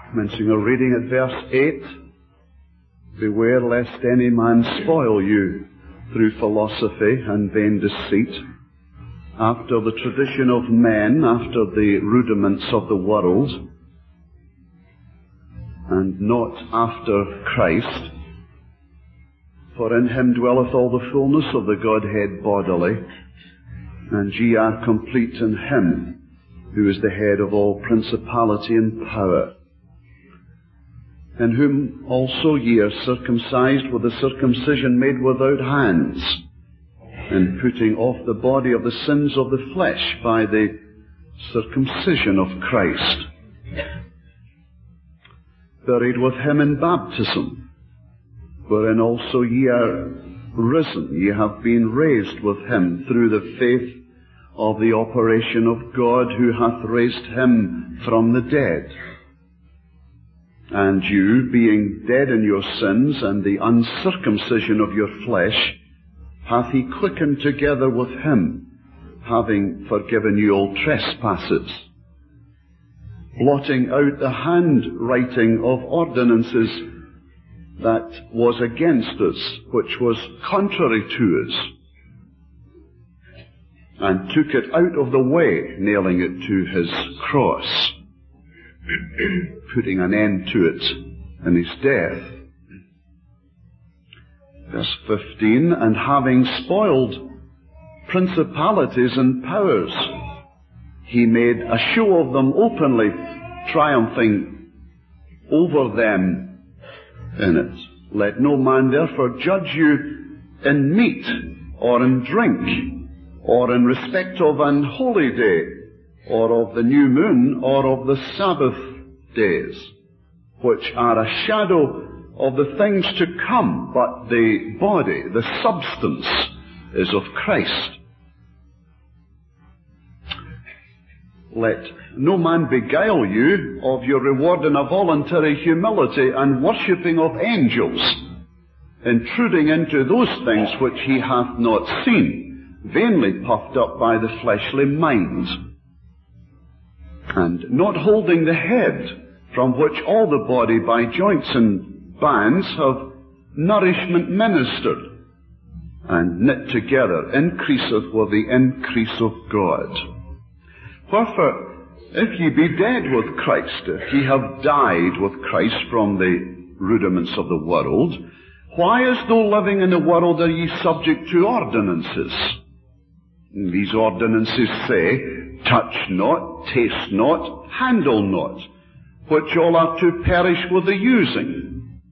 Commencing a reading at verse 8. Beware lest any man spoil you through philosophy and vain deceit, after the tradition of men, after the rudiments of the world, and not after Christ. For in him dwelleth all the fullness of the Godhead bodily, and ye are complete in him, who is the head of all principality and power, in whom also ye are circumcised with a circumcision made without hands, in putting off the body of the sins of the flesh by the circumcision of Christ, buried with him in baptism, wherein also ye are risen, ye have been raised with him through the faith of the operation of God, who hath raised him from the dead. And you, being dead in your sins and the uncircumcision of your flesh, hath he quickened together with him, having forgiven you all trespasses, blotting out the handwriting of ordinances that was against us, which was contrary to us, and took it out of the way, nailing it to his cross, putting an end to it in his death. Verse 15, and having spoiled principalities and powers, he made a show of them openly, triumphing over them in it. Let no man therefore judge you in meat, or in drink, or in respect of an holy day, or of the new moon, or of the Sabbath days, which are a shadow of the things to come, but the body, the substance, is of Christ. Let no man beguile you of your reward in a voluntary humility and worshipping of angels, intruding into those things which he hath not seen, vainly puffed up by the fleshly mind, and not holding the head, from which all the body by joints and bands have nourishment ministered, and knit together increaseth with the increase of God. Wherefore, if ye be dead with Christ, if ye have died with Christ from the rudiments of the world, why, as though living in the world, are ye subject to ordinances? These ordinances say, touch not, taste not, handle not, which all are to perish with the using.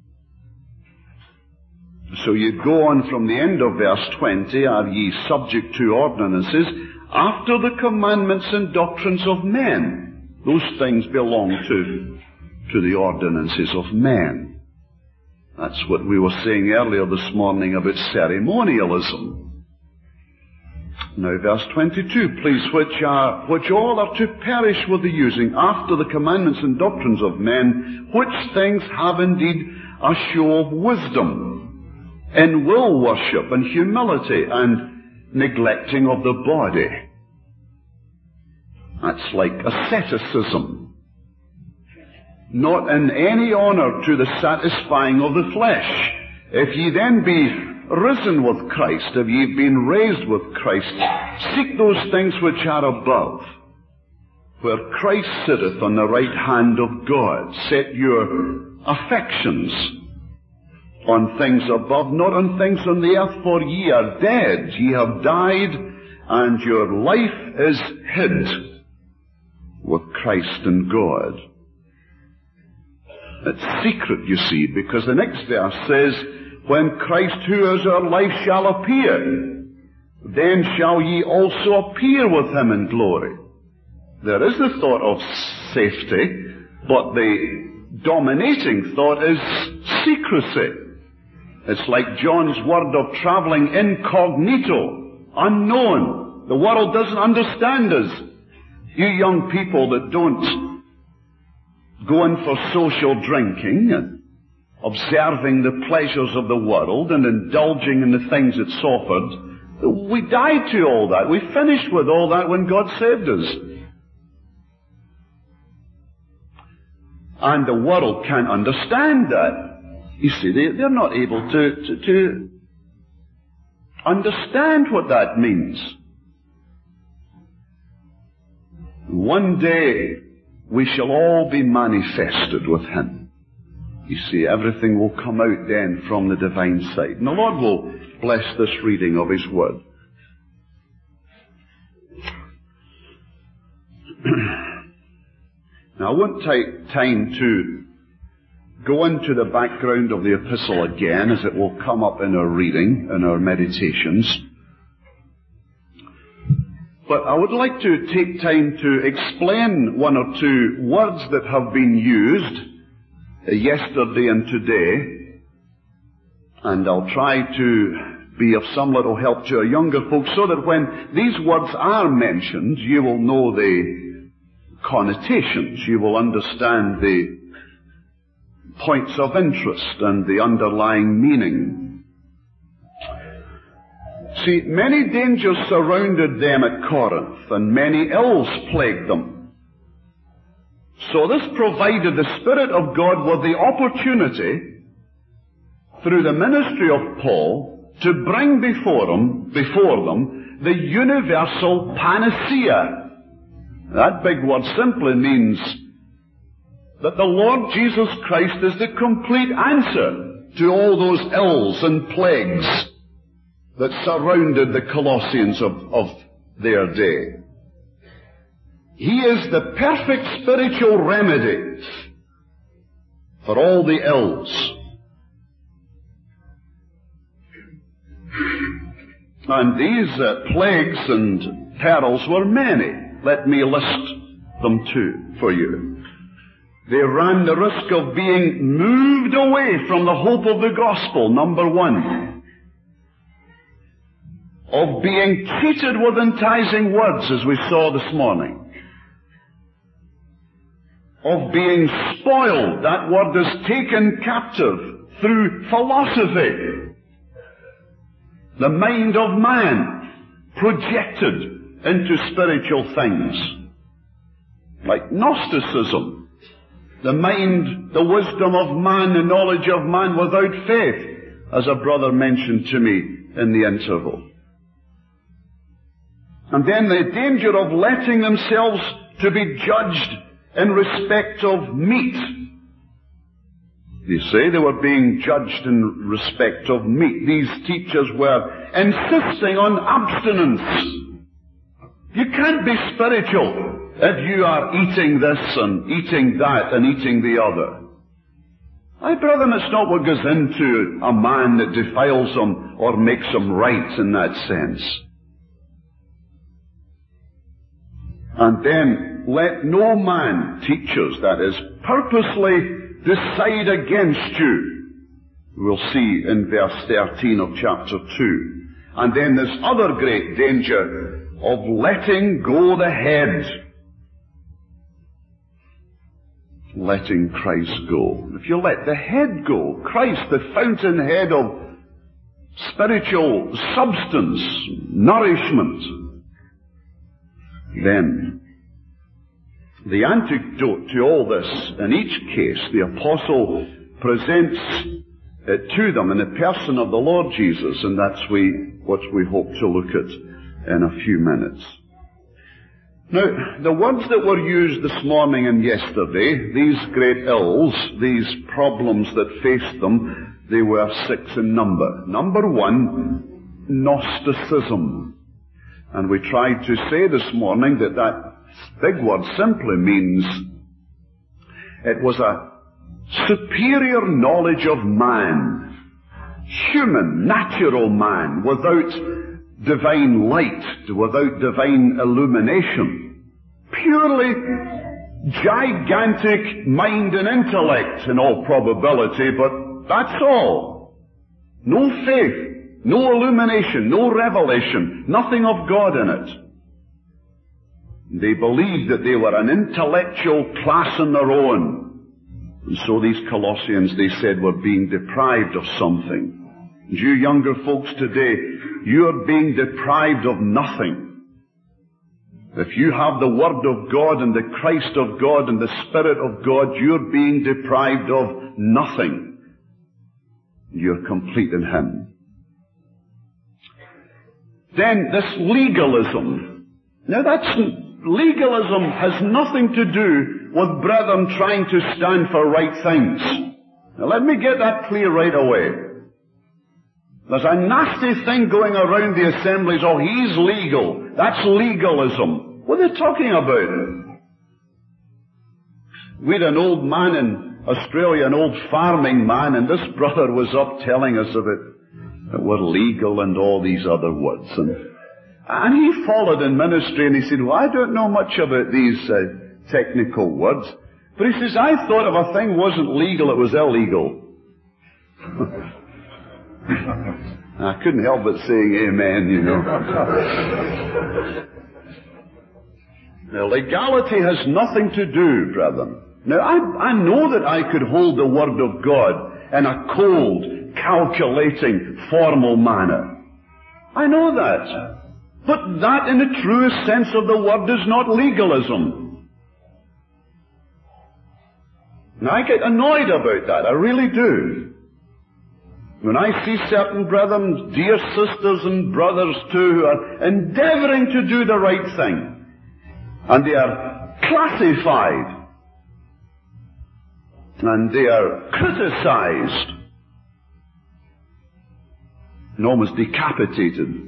So you go on from the end of verse 20, are ye subject to ordinances, after the commandments and doctrines of men. Those things belong to the ordinances of men. That's what we were saying earlier this morning about ceremonialism. Now verse 22, please, which all are to perish with the using, after the commandments and doctrines of men, which things have indeed a show of wisdom, in will worship and humility and neglecting of the body. That's like asceticism. Not in any honor to the satisfying of the flesh. If ye then be risen with Christ, if ye have been raised with Christ, seek those things which are above, where Christ sitteth on the right hand of God. Set your affections on things above, not on things on the earth, for ye are dead. Ye have died, and your life is hid with Christ in God. It's secret, you see, because the next verse says, when Christ, who is our life, shall appear, then shall ye also appear with him in glory. There is the thought of safety, but the dominating thought is secrecy. It's like John's word of traveling incognito, unknown. The world doesn't understand us. You young people that don't go in for social drinking and observing the pleasures of the world and indulging in the things it's offered, we died to all that. We finished with all that when God saved us. And the world can't understand that. You see, they're not able to understand what that means. One day, we shall all be manifested with Him. You see, everything will come out then from the divine side. And the Lord will bless this reading of His Word. Now, I won't take time to go into the background of the epistle again, as it will come up in our reading, in our meditations. But I would like to take time to explain one or two words that have been used yesterday and today. And I'll try to be of some little help to our younger folks, so that when these words are mentioned, you will know the connotations. You will understand the points of interest and the underlying meaning. See, many dangers surrounded them at Corinth, and many ills plagued them. So this provided the Spirit of God with the opportunity, through the ministry of Paul, to bring before them the universal panacea. That big word simply means that the Lord Jesus Christ is the complete answer to all those ills and plagues that surrounded the Colossians of their day. He is the perfect spiritual remedy for all the ills. And these plagues and perils were many. Let me list them too for you. They ran the risk of being moved away from the hope of the gospel, number one. Of being cheated with enticing words, as we saw this morning. Of being spoiled, that word is taken captive through philosophy. The mind of man projected into spiritual things. Like Gnosticism. The mind, the wisdom of man, the knowledge of man without faith, as a brother mentioned to me in the interval. And then the danger of letting themselves to be judged in respect of meat. You see, they were being judged in respect of meat. These teachers were insisting on abstinence. You can't be spiritual if you are eating this and eating that and eating the other. My brethren, it's not what goes into a man that defiles him or makes him right in that sense. And then, let no man, teachers that is, purposely decide against you. We'll see in verse 13 of chapter 2. And then this other great danger of letting go the head. Letting Christ go. If you let the head go, Christ, the fountainhead of spiritual substance, nourishment, then the antidote to all this, in each case, the apostle presents it to them in the person of the Lord Jesus, and that's what we hope to look at in a few minutes. Now, the words that were used this morning and yesterday, these great ills, these problems that faced them, they were 6 in number. Number 1, Gnosticism. And we tried to say this morning that big word simply means it was a superior knowledge of man, human, natural man, without divine light, without divine illumination. Purely gigantic mind and intellect in all probability, but that's all. No faith, no illumination, no revelation, nothing of God in it. They believed that they were an intellectual class on their own. And so these Colossians, they said, were being deprived of something. And you younger folks today, you are being deprived of nothing. If you have the Word of God and the Christ of God and the Spirit of God, you're being deprived of nothing. You're complete in Him. Then this legalism. Now legalism has nothing to do with brethren trying to stand for right things. Now let me get that clear right away. There's a nasty thing going around the assemblies, oh, he's legal. That's legalism. What are they talking about? We had an old man in Australia, an old farming man, and this brother was up telling us of it. That we're legal and all these other words. And he followed in ministry and he said, well, I don't know much about these technical words. But he says, I thought if a thing wasn't legal, it was illegal. I couldn't help but saying amen, you know. Now, legality has nothing to do, brethren. Now, I know that I could hold the Word of God in a cold, calculating, formal manner. I know that. But that, in the truest sense of the word, is not legalism. Now, I get annoyed about that. I really do. When I see certain brethren, dear sisters and brothers too, who are endeavoring to do the right thing, and they are classified, and they are criticized, and almost decapitated,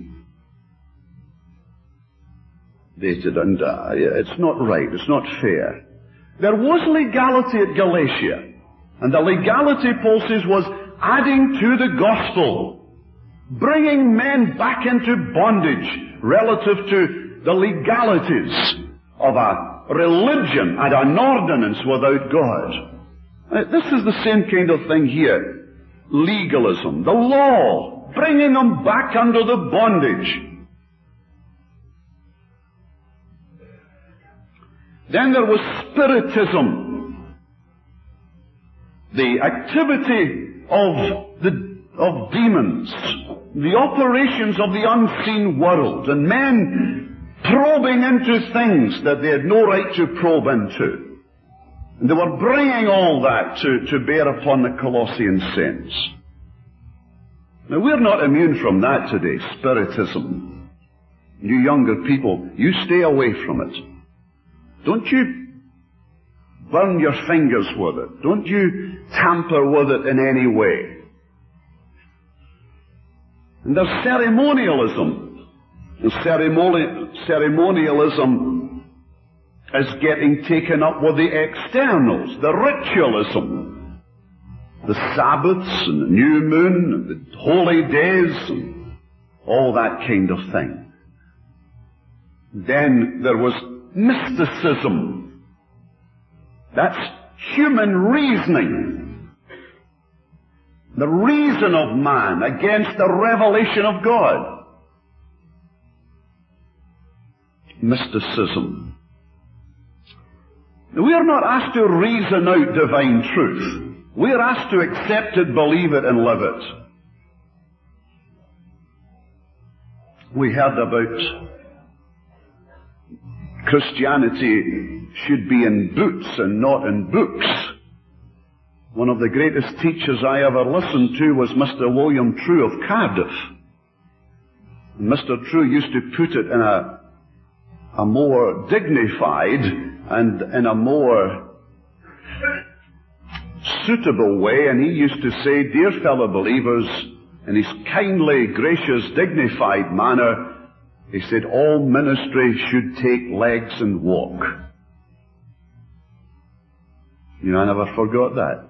and it's not right, it's not fair. There was legality at Galatia, and the legality, Paul says, was adding to the gospel, bringing men back into bondage relative to the legalities of a religion and an ordinance without God. This is the same kind of thing here. Legalism, the law, bringing them back under the bondage. Then there was Spiritism, the activity of demons, the operations of the unseen world, and men probing into things that they had no right to probe into. And they were bringing all that to bear upon the Colossian saints. Now, we're not immune from that today, Spiritism. You younger people, you stay away from it. Don't you burn your fingers with it. Don't you tamper with it in any way. And there's ceremonialism. And ceremonialism is getting taken up with the externals, the ritualism, the Sabbaths and the new moon and the holy days and all that kind of thing. Then there was mysticism. That's human reasoning. The reason of man against the revelation of God. Mysticism. We are not asked to reason out divine truth. We are asked to accept it, believe it, and live it. We heard about Christianity should be in boots and not in books. One of the greatest teachers I ever listened to was Mr. William True of Cardiff. And Mr. True used to put it in a more dignified and in a more suitable way, and he used to say, dear fellow believers, in his kindly, gracious, dignified manner, he said, all ministry should take legs and walk. You know, I never forgot that.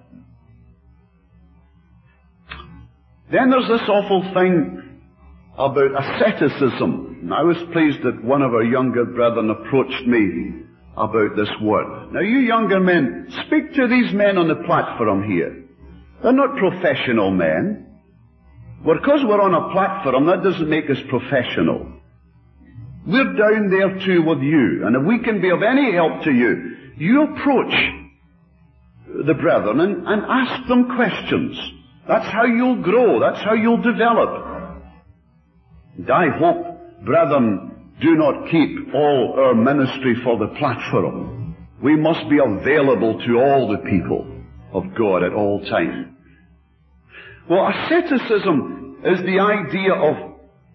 Then there's this awful thing about asceticism. And I was pleased that one of our younger brethren approached me about this word. Now, you younger men, speak to these men on the platform here. They're not professional men. Well, because we're on a platform, that doesn't make us professional. We're down there too with you, and if we can be of any help to you, you approach the brethren and ask them questions. That's how you'll grow. That's how you'll develop. And I hope, brethren, do not keep all our ministry for the platform. We must be available to all the people of God at all times. Well, asceticism is the idea of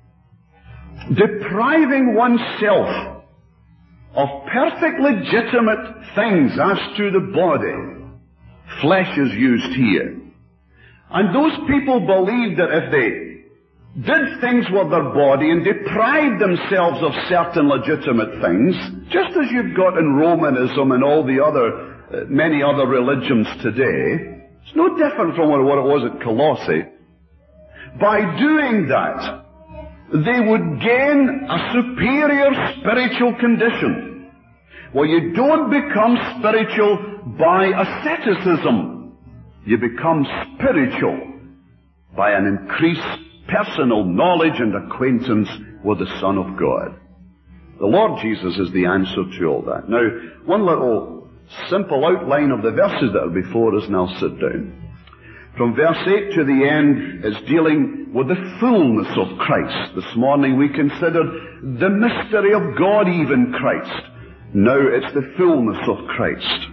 depriving oneself of perfect legitimate things as to the body. Flesh is used here. And those people believed that if they did things with their body and deprived themselves of certain legitimate things, just as you've got in Romanism and all the other, many other religions today, it's no different from what it was at Colossae. By doing that, they would gain a superior spiritual condition. Well, you don't become spiritual by asceticism. You become spiritual by an increased personal knowledge and acquaintance with the Son of God. The Lord Jesus is the answer to all that. Now, one little simple outline of the verses that are before us, and I'll sit down. From verse 8 to the end is dealing with the fullness of Christ. This morning we considered the mystery of God, even Christ. Now it's the fullness of Christ.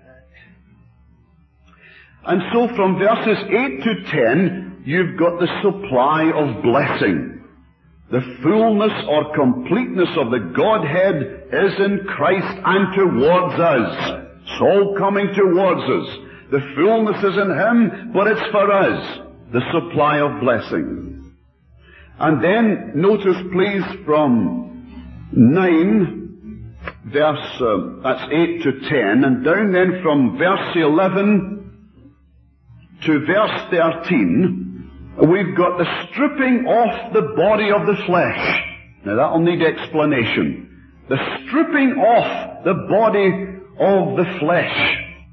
And so from verses 8 to 10, you've got the supply of blessing. The fullness or completeness of the Godhead is in Christ and towards us. It's all coming towards us. The fullness is in Him, but it's for us, the supply of blessing. And then, notice please from 9, that's 8 to 10, and down then from verse 11 to verse 13, we've got the stripping off the body of the flesh. Now that'll need explanation. The stripping off the body of the flesh.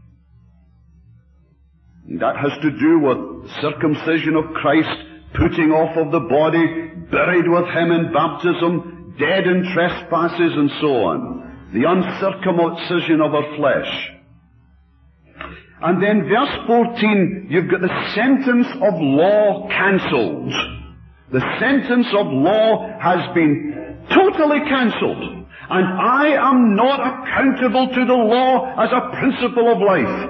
That has to do with circumcision of Christ, putting off of the body, buried with Him in baptism, dead in trespasses, and so on. The uncircumcision of our flesh. And then verse 14, you've got the sentence of law cancelled. The sentence of law has been totally cancelled. And I am not accountable to the law as a principle of life.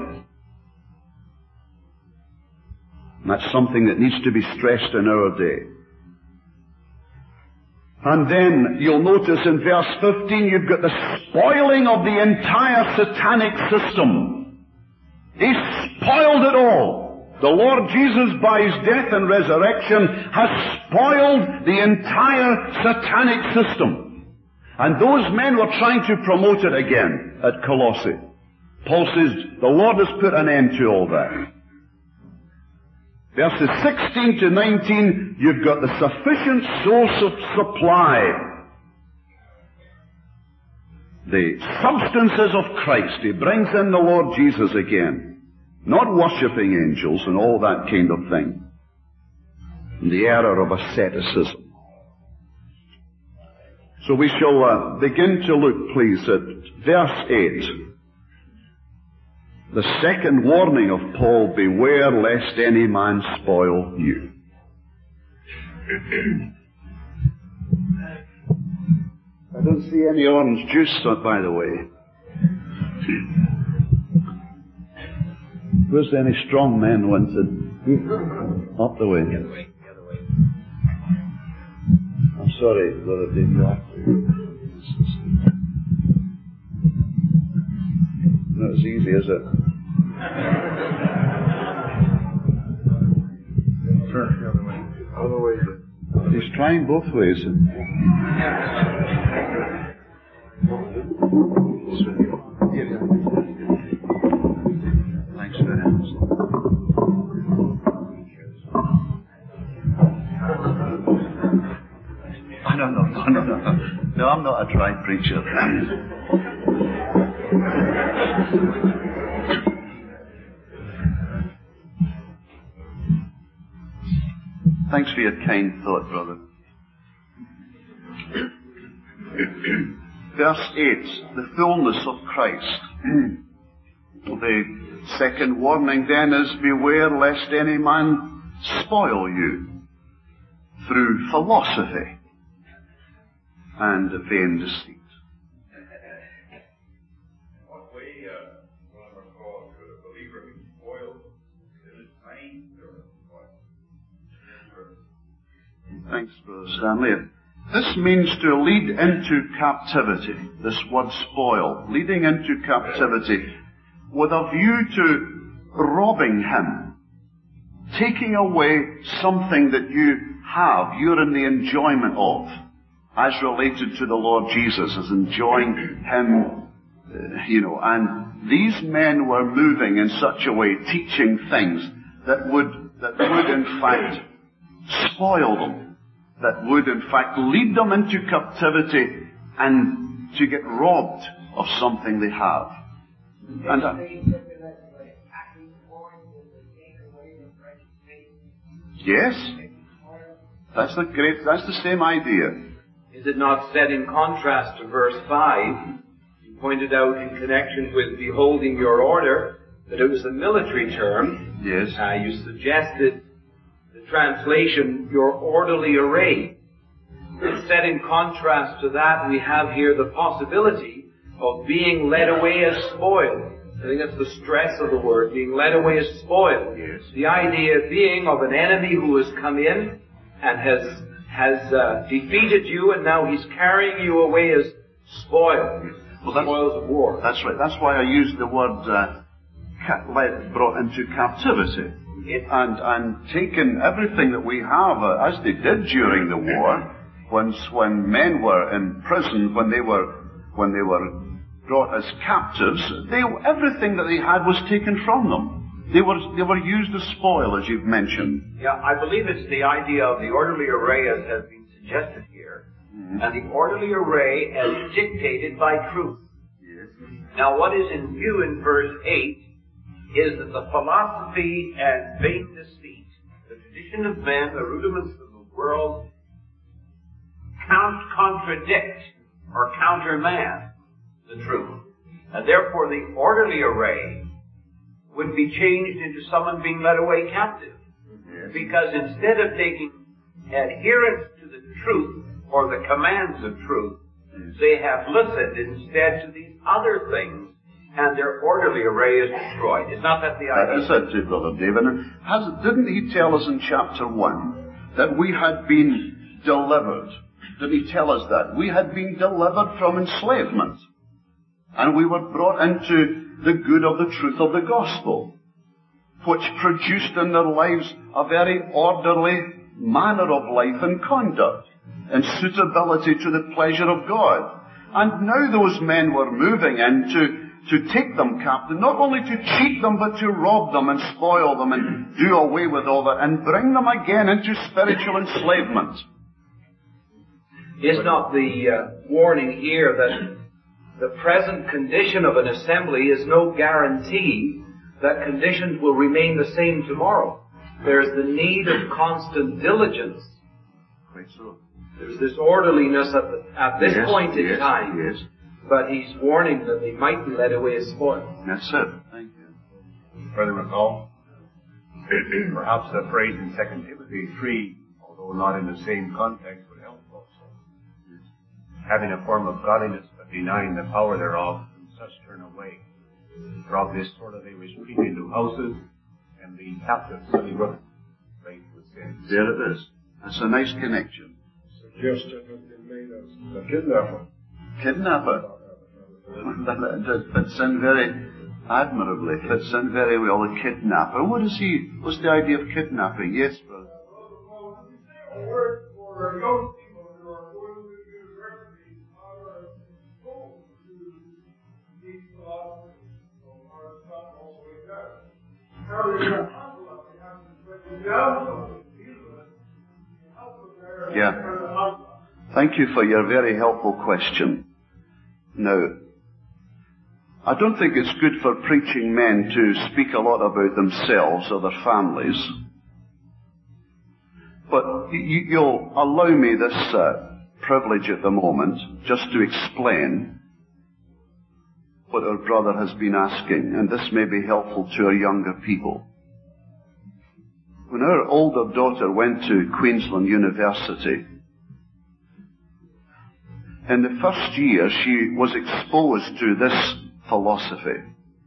And that's something that needs to be stressed in our day. And then you'll notice in verse 15 you've got the spoiling of the entire satanic system. He spoiled it all. The Lord Jesus, by His death and resurrection, has spoiled the entire satanic system. And those men were trying to promote it again at Colossae. Paul says, the Lord has put an end to all that. Verses 16 to 19, you've got the sufficient source of supply. The substances of Christ. He brings in the Lord Jesus again. Not worshipping angels and all that kind of thing. And the error of asceticism. So we shall begin to look, please, at verse 8. The second warning of Paul, beware lest any man spoil you. I don't see any orange juice, by the way. Where's any strong men wanted? Up the way. The other way. I'm sorry, Brother Dave. Not as easy, is it? Turn the other way. Other way. He's trying both ways. Thanks very much. No, I'm not a dry preacher. Thanks for your kind thought, brother. Verse 8, the fullness of Christ. The second warning then is, beware lest any man spoil you through philosophy and vain deceit. In what way, one of our calls, could a believer be spoiled in his mind, or what? Thanks, Brother Stanley. This means to lead into captivity, this word spoil, leading into captivity, with a view to robbing him, taking away something that you have, you're in the enjoyment of, as related to the Lord Jesus, as enjoying him, and these men were moving in such a way, teaching things that would in fact spoil them, that would in fact lead them into captivity and to get robbed of something they have. And yes, that's the same idea. Is it not said in contrast to verse 5? You pointed out in connection with beholding your order that it was a military term. Yes. You suggested the translation, your orderly array. It's said in contrast to that, we have here the possibility of being led away as spoiled. I think that's the stress of the word, being led away as spoiled. Yes. The idea being of an enemy who has come in and has defeated you, and now he's carrying you away as spoil. Well, spoils of war. That's right. That's why I used the word brought into captivity. And taken everything that we have, as they did during the war, when men were in prison, when they were brought as captives, everything that they had was taken from them. They were used as spoil, as you've mentioned. Yeah, I believe it's the idea of the orderly array as has been suggested here, and the orderly array as dictated by truth. Yes. Now, what is in view in verse 8 is that the philosophy and vain deceit, the tradition of men, the rudiments of the world, contradict or countermand the truth. And therefore the orderly array would be changed into someone being led away captive. Yes. Because instead of taking adherence to the truth or the commands of truth, they have listened instead to these other things, and their orderly array is destroyed. Is not that the idea? That is it, Brother David. Didn't he tell us in chapter 1 that we had been delivered? Did he tell us that? We had been delivered from enslavement. And we were brought into the good of the truth of the gospel, which produced in their lives a very orderly manner of life and conduct, and suitability to the pleasure of God. And now those men were moving in to take them captive, not only to cheat them, but to rob them and spoil them and do away with all that, and bring them again into spiritual enslavement. Is not the warning here that the present condition of an assembly is no guarantee that conditions will remain the same tomorrow? There's the need of constant diligence. Quite so. There's this orderliness at this point in time. Yes. But he's warning that they might be led away as spoiled. That's it. Thank you. Brother McCall, perhaps the phrase in 2 Timothy 3, although not in the same context, would help also. Having a form of godliness, but denying the power thereof, and such turn away. For of this sort of they which creep into houses, and the captive silly women, right with sin. There it is. That's a nice connection. Suggestion has been made as a kidnapper. Kidnapper. That fits in very admirably. Fits in very well. The kidnapper. What's the idea of kidnapping? Yes, brother. For young people who are going to university are told to teach philosophy, so our stuff all the way down. How they have to break down something, deal with it, and help them there. Yeah. Thank you for your very helpful question. Now, I don't think it's good for preaching men to speak a lot about themselves or their families. But you'll allow me this privilege at the moment just to explain what our brother has been asking, and this may be helpful to our younger people. When our older daughter went to Queensland University, in the first year she was exposed to this philosophy.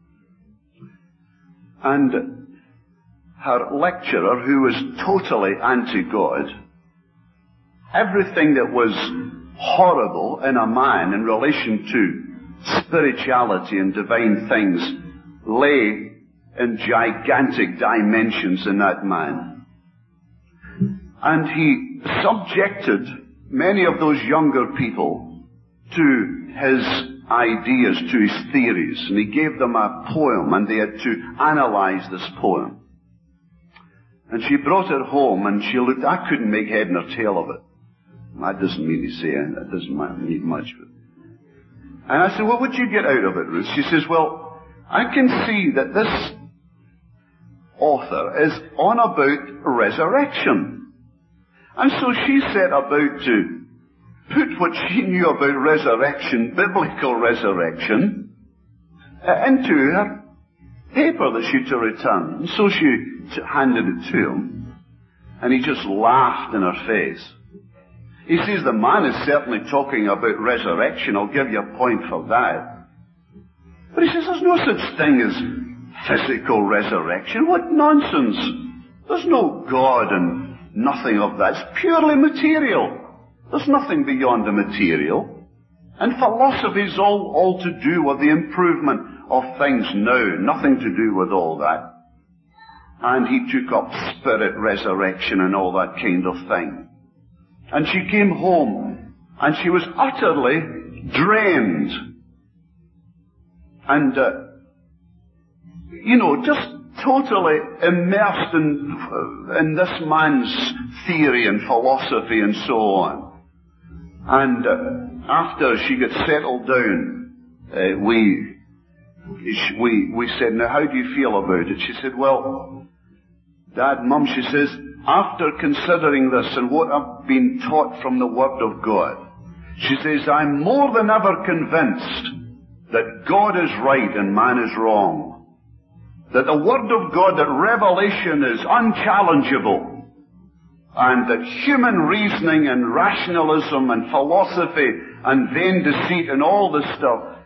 And her lecturer, who was totally anti-God, everything that was horrible in a man in relation to spirituality and divine things lay in gigantic dimensions in that man. And he subjected many of those younger people to his ideas, to his theories, and he gave them a poem, and they had to analyze this poem. And she brought it home, and she looked, I couldn't make head nor tail of it. That doesn't mean to say, that doesn't mean much. And I said, well, what did you get out of it, Ruth? She says, well, I can see that this author is on about resurrection. And so she set about to put what she knew about resurrection, biblical resurrection, into her paper that she to return. And so she handed it to him. And he just laughed in her face. He says, the man is certainly talking about resurrection. I'll give you a point for that. But he says, there's no such thing as physical resurrection. What nonsense. There's no God and nothing of that. It's purely material. There's nothing beyond the material. And philosophy is all to do with the improvement of things now. Nothing to do with all that. And he took up spirit resurrection and all that kind of thing. And she came home, and she was utterly drained. And, just totally immersed in this man's theory and philosophy and so on. And after she got settled down, we said, now how do you feel about it? She said, well, Dad, Mum, she says, after considering this and what I've been taught from the Word of God, she says, I'm more than ever convinced that God is right and man is wrong. That the Word of God, that revelation is unchallengeable. And that human reasoning and rationalism and philosophy and vain deceit and all this stuff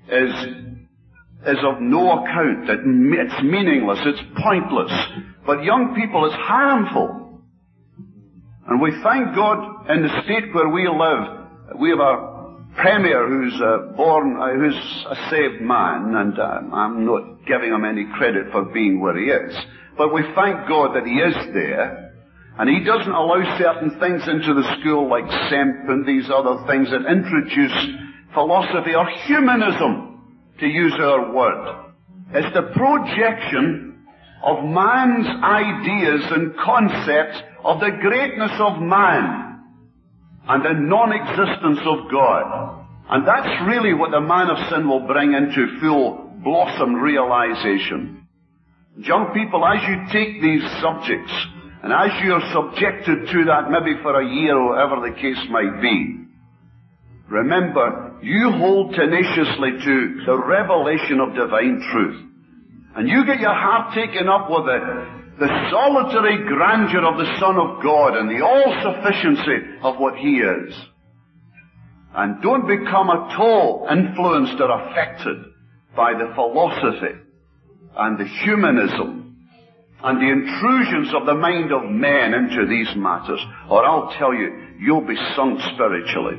is of no account. That it's meaningless, it's pointless. But young people, it's harmful. And we thank God in the state where we live, we have a premier who's who's a saved man, and I'm not giving him any credit for being where he is. But we thank God that he is there, and he doesn't allow certain things into the school like SEMP and these other things that introduce philosophy or humanism, to use our word. It's the projection of man's ideas and concepts of the greatness of man and the non-existence of God. And that's really what the man of sin will bring into full blossom realization. Young people, as you take these subjects, and as you are subjected to that maybe for a year or whatever the case might be, remember, you hold tenaciously to the revelation of divine truth. And you get your heart taken up with the solitary grandeur of the Son of God and the all-sufficiency of what He is. And don't become at all influenced or affected by the philosophy and the humanism and the intrusions of the mind of men into these matters, or I'll tell you, you'll be sunk spiritually.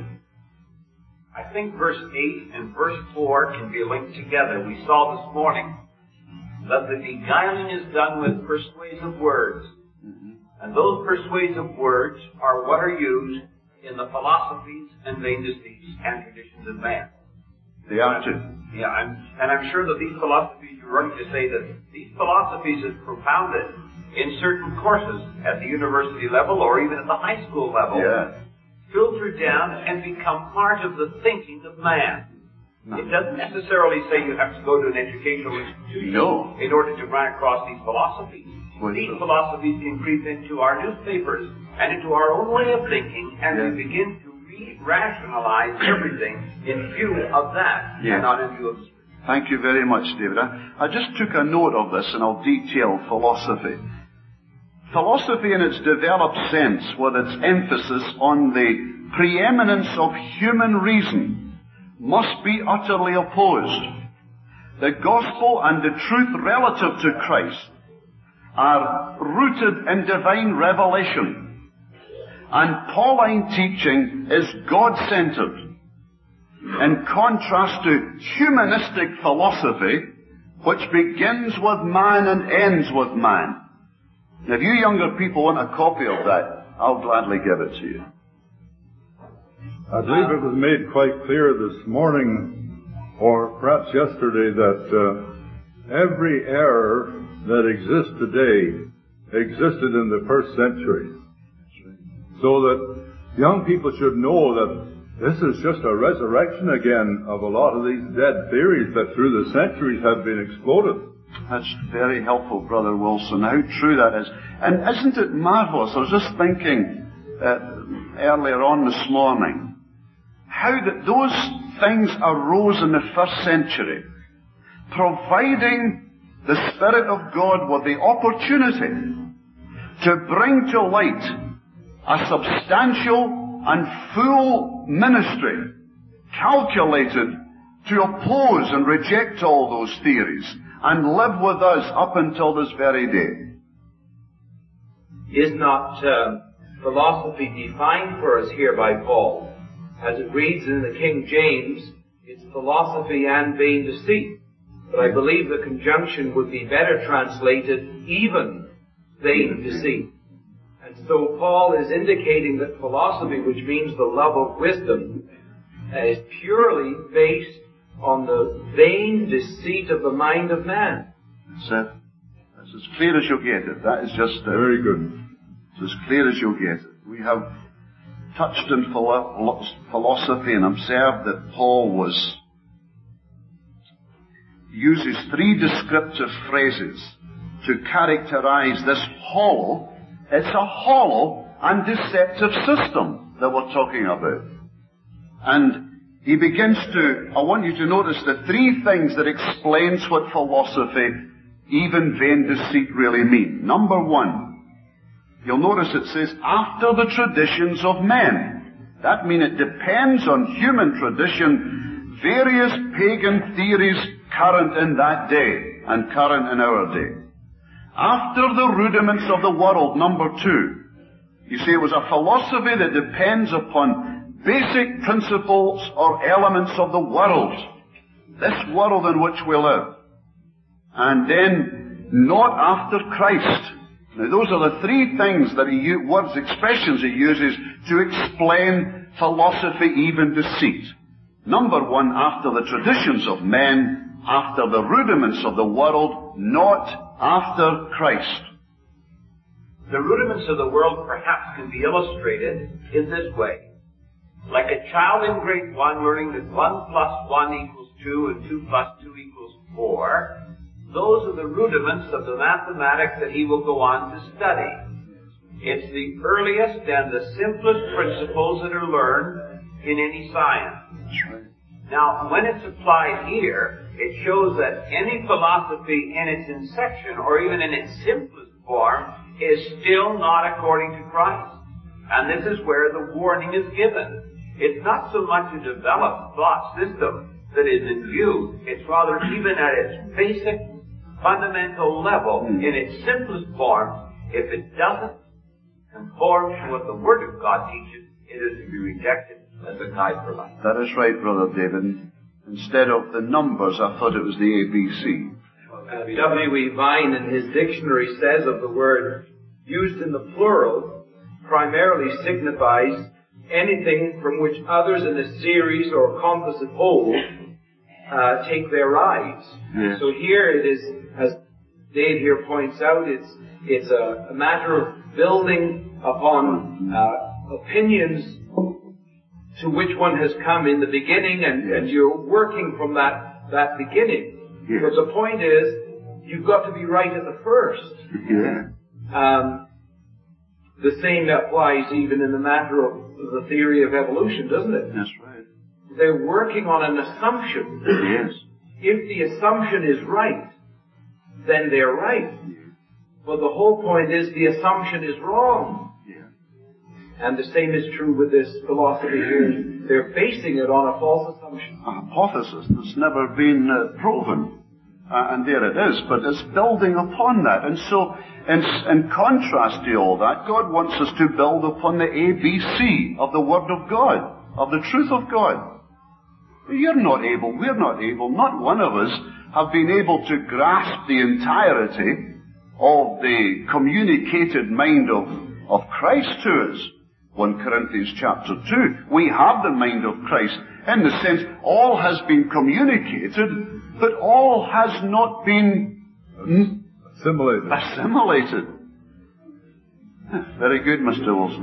I think verse 8 and verse 4 can be linked together. We saw this morning that the beguiling is done with persuasive words. And those persuasive words are what are used in the philosophies and vain deceits and traditions of man. They are too. Yeah, I'm sure that these philosophies, you're right to say that these philosophies are propounded in certain courses at the university level or even at the high school level. Yeah. Filter down and become part of the thinking of man. No. It doesn't necessarily say you have to go to an educational institution in order to run across these philosophies. These philosophies can creep into our newspapers and into our own way of thinking, and we begin to rationalize everything in view of that, and not in view of the Spirit. Thank you very much, David. I just took a note of this, and I'll detail philosophy. Philosophy in its developed sense, with its emphasis on the preeminence of human reason, must be utterly opposed. The gospel and the truth relative to Christ are rooted in divine revelation, and Pauline teaching is God-centered, in contrast to humanistic philosophy, which begins with man and ends with man. Now, if you younger people want a copy of that, I'll gladly give it to you. I believe it was made quite clear this morning, or perhaps yesterday, that every error that exists today existed in the first century. So that young people should know that this is just a resurrection again of a lot of these dead theories that through the centuries have been exploded. That's very helpful, Brother Wilson. How true that is. And isn't it marvelous? I was just thinking earlier on this morning how that those things arose in the first century, providing the Spirit of God with the opportunity to bring to light a substantial and full ministry calculated to oppose and reject all those theories and live with us up until this very day. Is not philosophy defined for us here by Paul? As it reads in the King James, it's philosophy and vain deceit. But I believe the conjunction would be better translated, even vain deceit. And so Paul is indicating that philosophy, which means the love of wisdom, is purely based on the vain deceit of the mind of man. That's it. That's as clear as you'll get it. That is just very good. It's as clear as you'll get it. We have touched on philosophy and observed that Paul uses three descriptive phrases to characterize this hollow. It's a hollow and deceptive system that we're talking about. And he begins to, I want you to notice the three things that explains what philosophy, even vain deceit, really mean. Number one, you'll notice it says, after the traditions of men. That means it depends on human tradition, various pagan theories current in that day and current in our day. After the rudiments of the world, number two. You see, it was a philosophy that depends upon basic principles or elements of the world. This world in which we live. And then, not after Christ. Now, those are the three things that expressions he uses to explain philosophy, even deceit. Number one, after the traditions of men, after the rudiments of the world, not after Christ. The rudiments of the world perhaps can be illustrated in this way. Like a child in grade 1 learning that 1 plus 1 equals 2 and 2 plus 2 equals 4, those are the rudiments of the mathematics that he will go on to study. It's the earliest and the simplest principles that are learned in any science. Now, when it's applied here, it shows that any philosophy in its inception, or even in its simplest form, is still not according to Christ. And this is where the warning is given. It's not so much a developed thought system that is in view, it's rather even at its basic, fundamental level, in its simplest form, if it doesn't conform to what the Word of God teaches, it is to be rejected as a guide for life. That is right, Brother David. Instead of the numbers, I thought it was the ABC. W.E. Vine in his dictionary says of the word used in the plural primarily signifies anything from which others in a series or composite whole take their rise. Yes. So here it is, as Dave here points out, it's a matter of building upon opinions to which one has come in the beginning, and you're working from that beginning. Yes. But the point is, you've got to be right at the first. Yeah. The same applies even in the matter of the theory of evolution, doesn't it? That's right. They're working on an assumption. Yes. If the assumption is right, then they're right. Well, the whole point is the assumption is wrong. Yeah. And the same is true with this philosophy here. They're basing it on a false assumption. A hypothesis that's never been proven. And there it is, but it's building upon that. And so, in contrast to all that, God wants us to build upon the ABC of the Word of God, of the truth of God. You're not able, we're not able, not one of us have been able to grasp the entirety of the communicated mind of Christ to us. 1 Corinthians chapter 2. We have the mind of Christ in the sense all has been communicated, but all has not been assimilated. Very good, Mr. Wilson.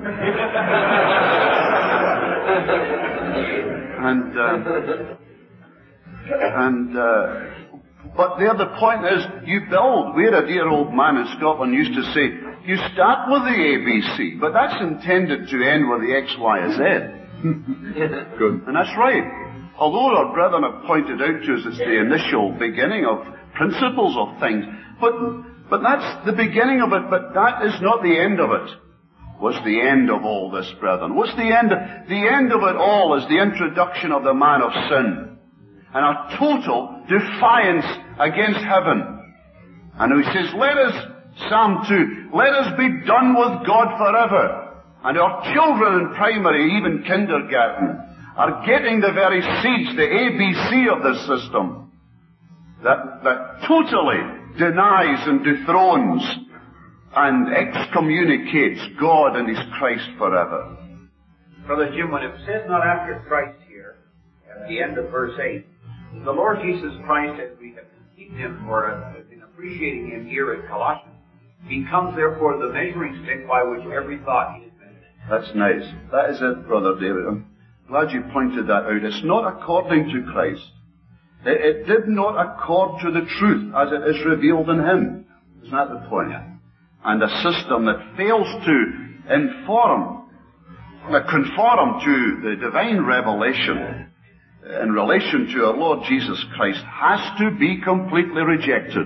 But there the point is, you build. We had a dear old man in Scotland used to say, you start with the ABC, but that's intended to end with the X, Y, Z. Good. And that's right. Although our brethren have pointed out to us it's the initial beginning of principles of things, but that's the beginning of it, but that is not the end of it. What's the end of all this, brethren? What's the end? The end of it all is the introduction of the man of sin. And a total defiance against heaven. And he says, Psalm 2, let us be done with God forever. And our children in primary, even kindergarten, are getting the very seeds, the ABC of this system, that totally denies and dethrones and excommunicates God and His Christ forever. Brother Jim, when it says not after Christ here, at the end of verse 8, the Lord Jesus Christ, as we have conceived Him or have been appreciating Him here at Colossians, becomes therefore the measuring stick by which every thought is measured. That's nice. That is it, Brother David. I'm glad you pointed that out. It's not according to Christ. It did not accord to the truth as it is revealed in Him. Isn't that the point? And a system that fails to conform to the divine revelation in relation to our Lord Jesus Christ has to be completely rejected.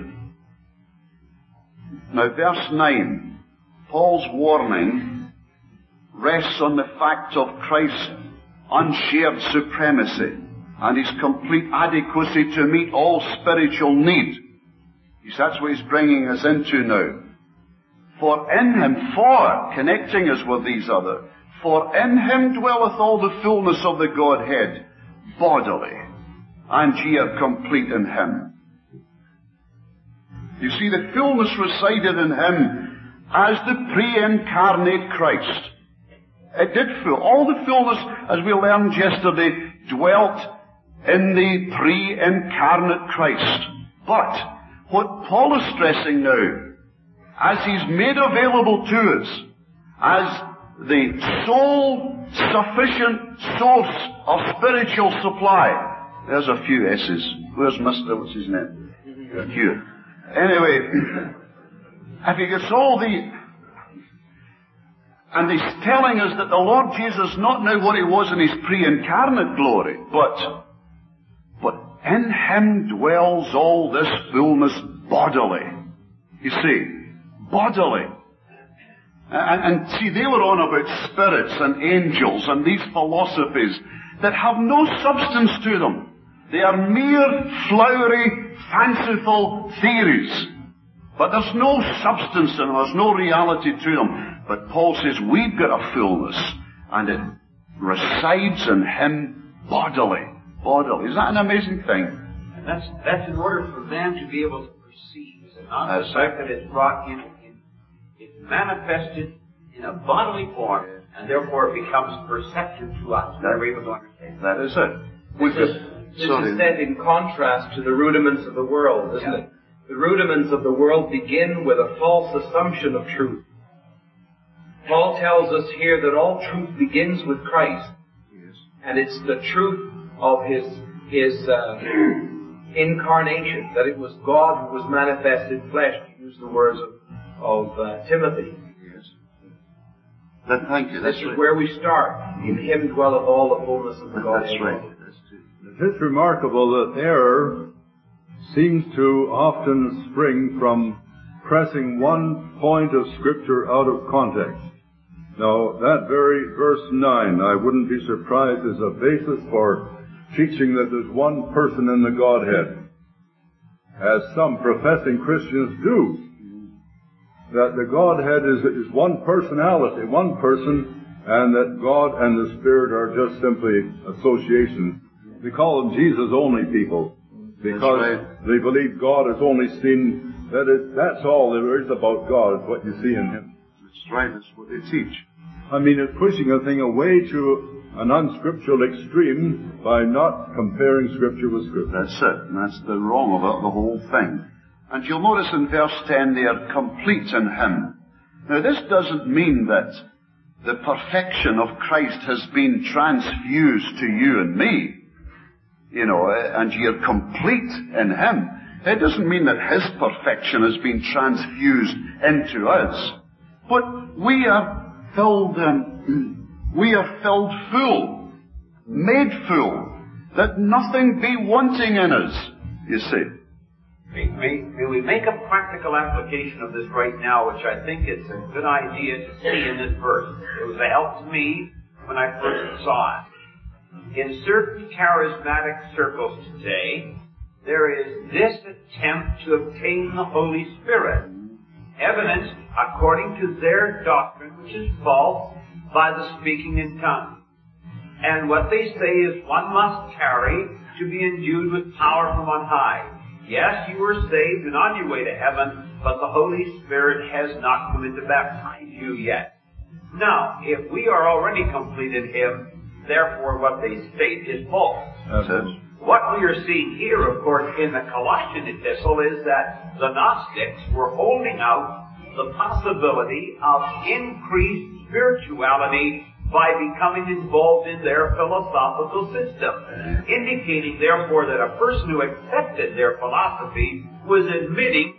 Now, verse 9, Paul's warning rests on the fact of Christ's unshared supremacy and His complete adequacy to meet all spiritual need. That's what He's bringing us into now. For in Him, connecting us with these other, for in Him dwelleth all the fullness of the Godhead, bodily, and ye are complete in Him. You see, the fullness resided in Him as the pre-incarnate Christ. It did fill. All the fullness, as we learned yesterday, dwelt in the pre-incarnate Christ. But what Paul is stressing now, as He's made available to us as the sole sufficient source of spiritual supply. There's a few S's. Where's Mr. What's his name? Here. Anyway, if He gets all and He's telling us that the Lord Jesus is not now what He was in His pre-incarnate glory, but in Him dwells all this fullness bodily. You see, bodily. And see, they were on about spirits and angels and these philosophies that have no substance to them. They are mere flowery, fanciful theories. But there's no substance in them, there's no reality to them. But Paul says we've got a fullness, and it resides in Him bodily. Bodily. Is that an amazing thing? And that's in order for man to be able to perceive. Is it not? The fact that it's brought in, it's manifested in a bodily form, and therefore it becomes perceptive to us. We're able to understand. That is it. This is set in contrast to the rudiments of the world, isn't it? The rudiments of the world begin with a false assumption of truth. Paul tells us here that all truth begins with Christ. Yes. And it's the truth of His incarnation, that it was God who was manifested in flesh, to use the words of Timothy. Yes. Then thank you. This is where we start. In Him dwelleth all the fullness of the Godhead. That's right. It's remarkable that error seems to often spring from pressing one point of Scripture out of context. Now, that very verse 9, I wouldn't be surprised, is a basis for teaching that there's one person in the Godhead, as some professing Christians do. That the Godhead is one personality, one person, and that God and the Spirit are just simply associations. We call them Jesus-only people, because they believe God is only seen, that's all there is about God, is what you see in Him. That's right, that's what they teach. I mean, it's pushing a thing away to an unscriptural extreme by not comparing Scripture with Scripture. That's it, and that's the wrong about the whole thing. And you'll notice in verse 10, they are complete in Him. Now, this doesn't mean that the perfection of Christ has been transfused to you and me, and you're complete in Him. It doesn't mean that His perfection has been transfused into us. But we are filled full, made full, that nothing be wanting in us, you see. May we make a practical application of this right now, which I think it's a good idea to see in this verse. It was a help to me when I first saw it. In certain charismatic circles today, there is this attempt to obtain the Holy Spirit, evidenced according to their doctrine, which is false, by the speaking in tongues. And what they say is one must tarry to be endued with power from on high. Yes, you were saved and on your way to heaven, but the Holy Spirit has not come in to baptize you yet. Now, if we are already complete in Him, therefore what they state is false. That's it. What we are seeing here, of course, in the Colossian epistle is that the Gnostics were holding out the possibility of increased spirituality by becoming involved in their philosophical system, indicating, therefore, that a person who accepted their philosophy was admitting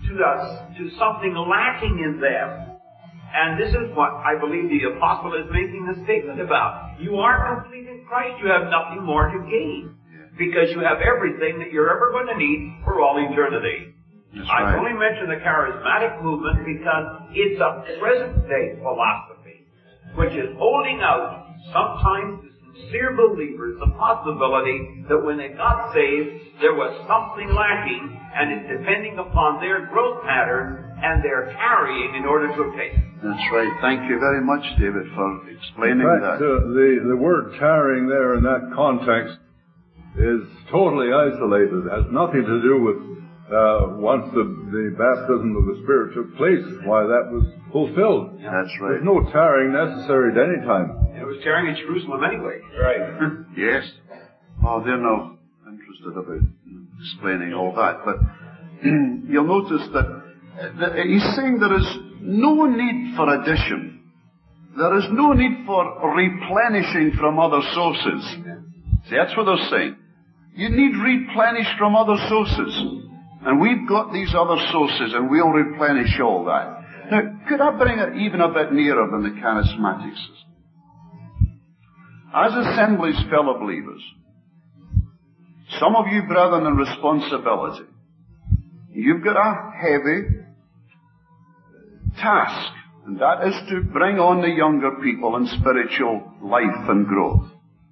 to something lacking in them. And this is what I believe the apostle is making the statement about. You are complete in Christ. You have nothing more to gain, because you have everything that you're ever going to need for all eternity. I only mention the charismatic movement because it's a present-day philosophy, which is holding out sometimes to sincere believers the possibility that when they got saved, there was something lacking, and it's depending upon their growth pattern and their tarrying in order to obtain it. That's right. Thank you very much, David, for explaining that. The word tarrying there in that context is totally isolated. It has nothing to do with once the baptism of the Spirit took place, why that was fulfilled. That's right. There's no tarrying necessary at any time. It was tarrying in Jerusalem anyway. Right. Yes. Oh, they're not interested about explaining all that. But you'll notice that he's saying there is no need for addition. There is no need for replenishing from other sources. See, that's what they're saying. You need replenish from other sources. And we've got these other sources, and we'll replenish all that. Now, could I bring it even a bit nearer than the charismatic system? As assemblies, fellow believers, some of you brethren in responsibility, you've got a heavy task, and that is to bring on the younger people in spiritual life and growth.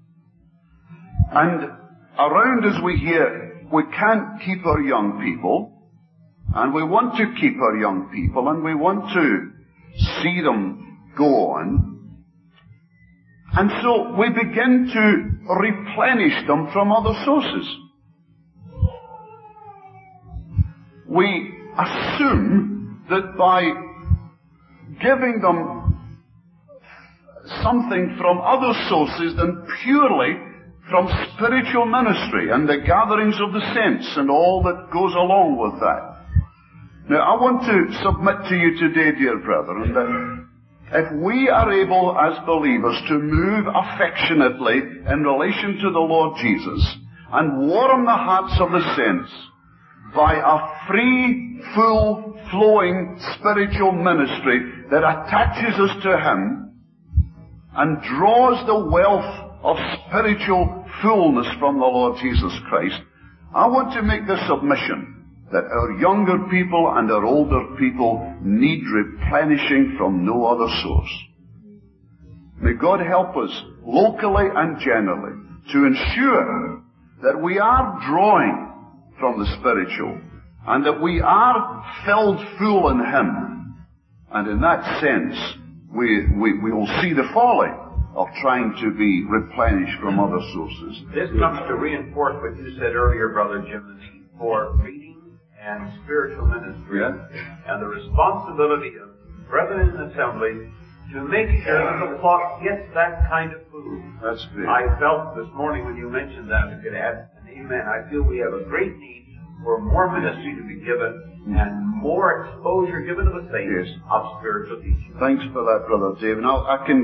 And around us we hear, we can't keep our young people, and we want to keep our young people, and we want to see them go on. And so we begin to replenish them from other sources. We assume that by giving them something from other sources than purely from spiritual ministry and the gatherings of the saints and all that goes along with that. Now, I want to submit to you today, dear brethren, that if we are able as believers to move affectionately in relation to the Lord Jesus and warm the hearts of the saints by a free, full, flowing spiritual ministry that attaches us to Him and draws the wealth of spiritual fullness from the Lord Jesus Christ, I want to make this submission, that our younger people and our older people need replenishing from no other source. May God help us, locally and generally, to ensure that we are drawing from the spiritual, and that we are filled full in Him. And in that sense, we will see the folly of trying to be replenished from other sources. This comes to reinforce what you said earlier, Brother Jim, the need for reading and spiritual ministry, and the responsibility of brethren in the assembly to make sure that the flock gets that kind of food. That's great. I felt this morning when you mentioned that, I could add an amen. I feel we have a great need for more ministry to be given and more exposure given to the saints of spiritual teaching. Thanks for that, Brother Dave. Now,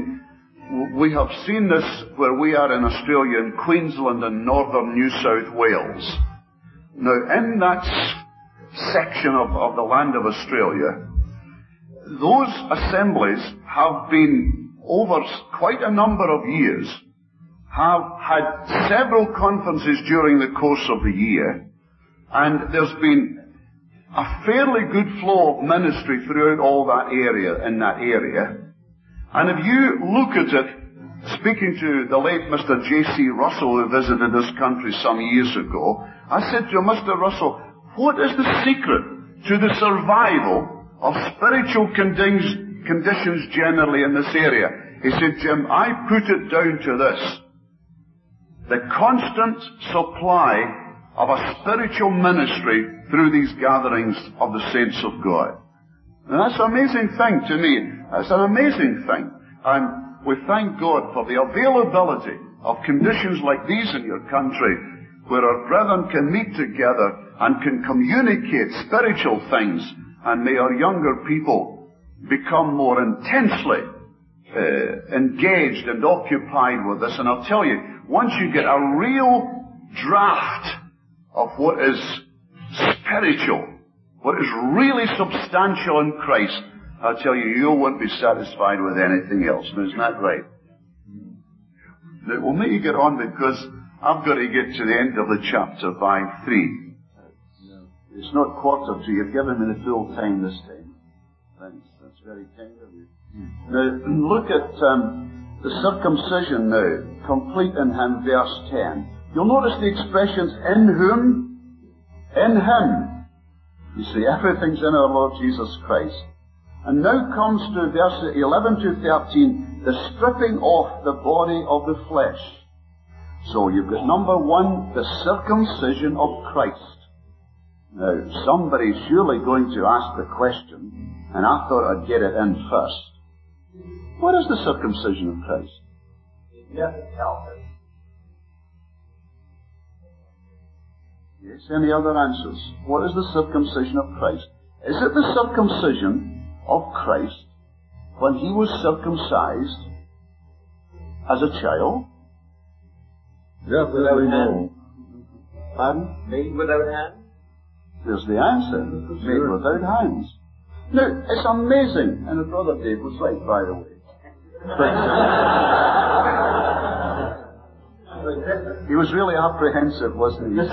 we have seen this where we are in Australia, in Queensland and northern New South Wales. Now, in that section of the land of Australia, those assemblies have been, over quite a number of years, have had several conferences during the course of the year, and there's been a fairly good flow of ministry throughout all that area, in that area. And if you look at it, speaking to the late Mr. J.C. Russell, who visited this country some years ago, I said to him, Mr. Russell, what is the secret to the survival of spiritual conditions generally in this area? He said, Jim, I put it down to this: the constant supply of a spiritual ministry through these gatherings of the saints of God. And that's an amazing thing to me. That's an amazing thing. And we thank God for the availability of conditions like these in your country, where our brethren can meet together and can communicate spiritual things, and may our younger people become more intensely engaged and occupied with this. And I'll tell you, once you get a real draft of what is spiritual, what is really substantial in Christ, I'll tell you, you won't be satisfied with anything else. Isn't that right? Now, we'll need to get on, because I've got to get to the end of the chapter by 3. It's not 2:45. You've given me the full time this time. Thanks. That's very kind of you. Now, look at the circumcision now, complete in Him, verse 10. You'll notice the expressions, in whom, in Him. You see, everything's in our Lord Jesus Christ. And now comes to verses 11 to 13, the stripping off the body of the flesh. So you've got number 1, the circumcision of Christ. Now, somebody's surely going to ask the question, and I thought I'd get it in first. What is the circumcision of Christ? Yes, Calvary. Yes, any other answers? What is the circumcision of Christ? Is it the circumcision of Christ when He was circumcised as a child? Definitely no. Pardon? Made without hands? There's the answer. Made without hands. Now, it's amazing, and Brother Dave was right, by the way. He was really apprehensive, wasn't he?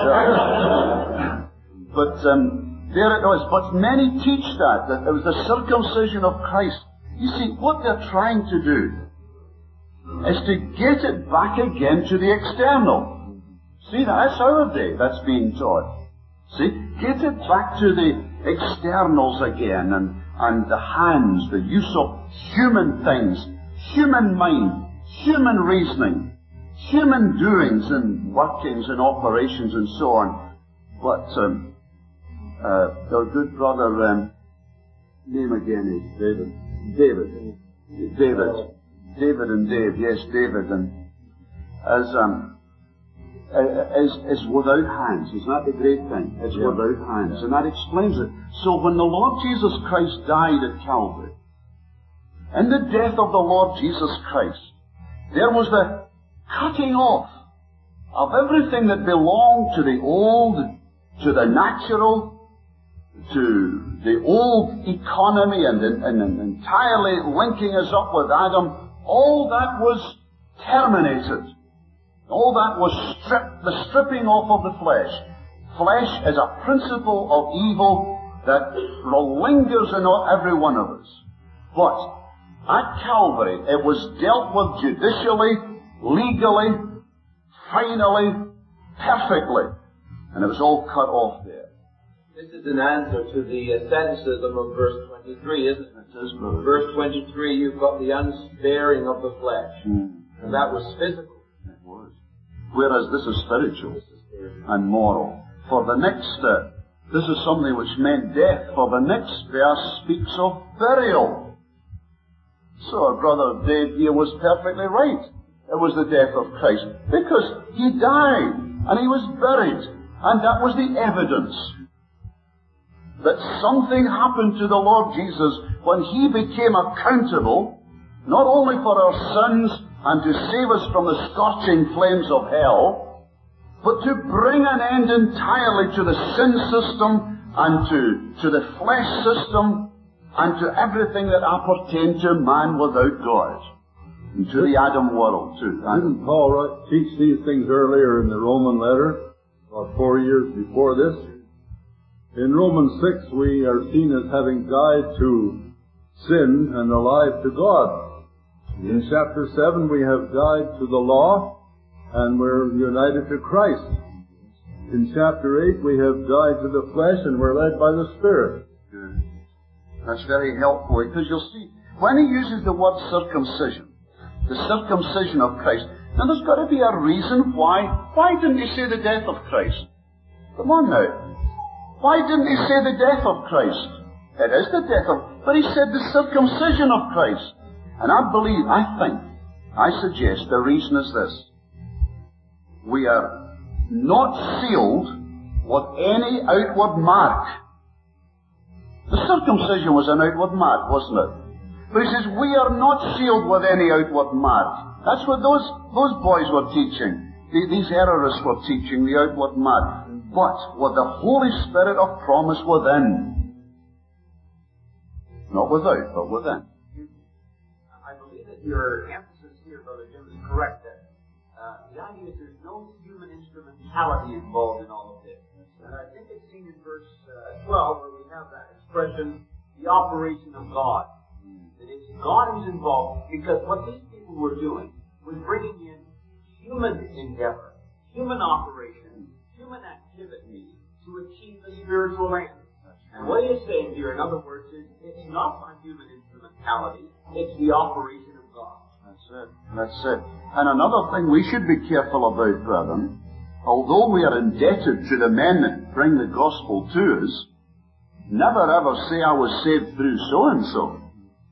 But there it was. But many teach that it was the circumcision of Christ. You see, what they're trying to do is to get it back again to the external. See, that's our day. That's being taught. See, get it back to the externals again, and the hands, the use of human things, human mind, human reasoning, human doings and workings and operations and so on. But our good brother, name again is David and Dave, yes, David, and is without hands. Isn't that the great thing? It's without hands. And that explains it. So when the Lord Jesus Christ died at Calvary, in the death of the Lord Jesus Christ, there was the cutting off of everything that belonged to the old, to the natural, to the old economy, and entirely linking us up with Adam. All that was terminated. All that was stripped, the stripping off of the flesh. flesh is a principle of evil that lingers in every one of us. But at Calvary, it was dealt with judicially, legally, finally, perfectly. And it was all cut off there. This is an answer to the asceticism of verse 23, isn't it? It is, brother. Verse 23, you've got the unsparing of the flesh. And that was physical. It was. Whereas this is spiritual and moral. For the next step, this is something which meant death. For the next verse speaks of burial. So Brother Dave here was perfectly right. It was the death of Christ. Because He died and He was buried. And that was the evidence that something happened to the Lord Jesus when He became accountable, not only for our sins and to save us from the scorching flames of hell, but to bring an end entirely to the sin system and to the flesh system and to everything that appertained to man without God. And to the Adam world too. Didn't Paul teach these things earlier in the Roman letter, about 4 years before this? In Romans 6, we are seen as having died to sin and alive to God. In chapter 7, we have died to the law and we're united to Christ. In chapter 8, we have died to the flesh and we're led by the Spirit. Good. That's very helpful, because you'll see, when he uses the word circumcision, the circumcision of Christ, now there's got to be a reason why. Why didn't he say the death of Christ? Come on now. Why didn't he say the death of Christ? It is the death of, but he said the circumcision of Christ. And I suggest the reason is this. We are not sealed with any outward mark. The circumcision was an outward mark, wasn't it? But he says, we are not sealed with any outward mark. That's what those boys were teaching. These errorists were teaching, the outward mark. But with the Holy Spirit of promise within. Not without, but within. I believe that your emphasis here, Brother Jim, is correct. That the idea is there's no human instrumentality involved in all of this. And I think it's seen in verse 12 where we have that expression, the operation of God. That it's God who's involved, because what these people were doing was bringing in human endeavor, human operation, human activity to achieve the spiritual end. And what he is saying here, in other words, is it's not by human instrumentality, it's the operation of God. That's it. And another thing we should be careful about, brethren, although we are indebted to the men that bring the gospel to us, never ever say I was saved through so-and-so.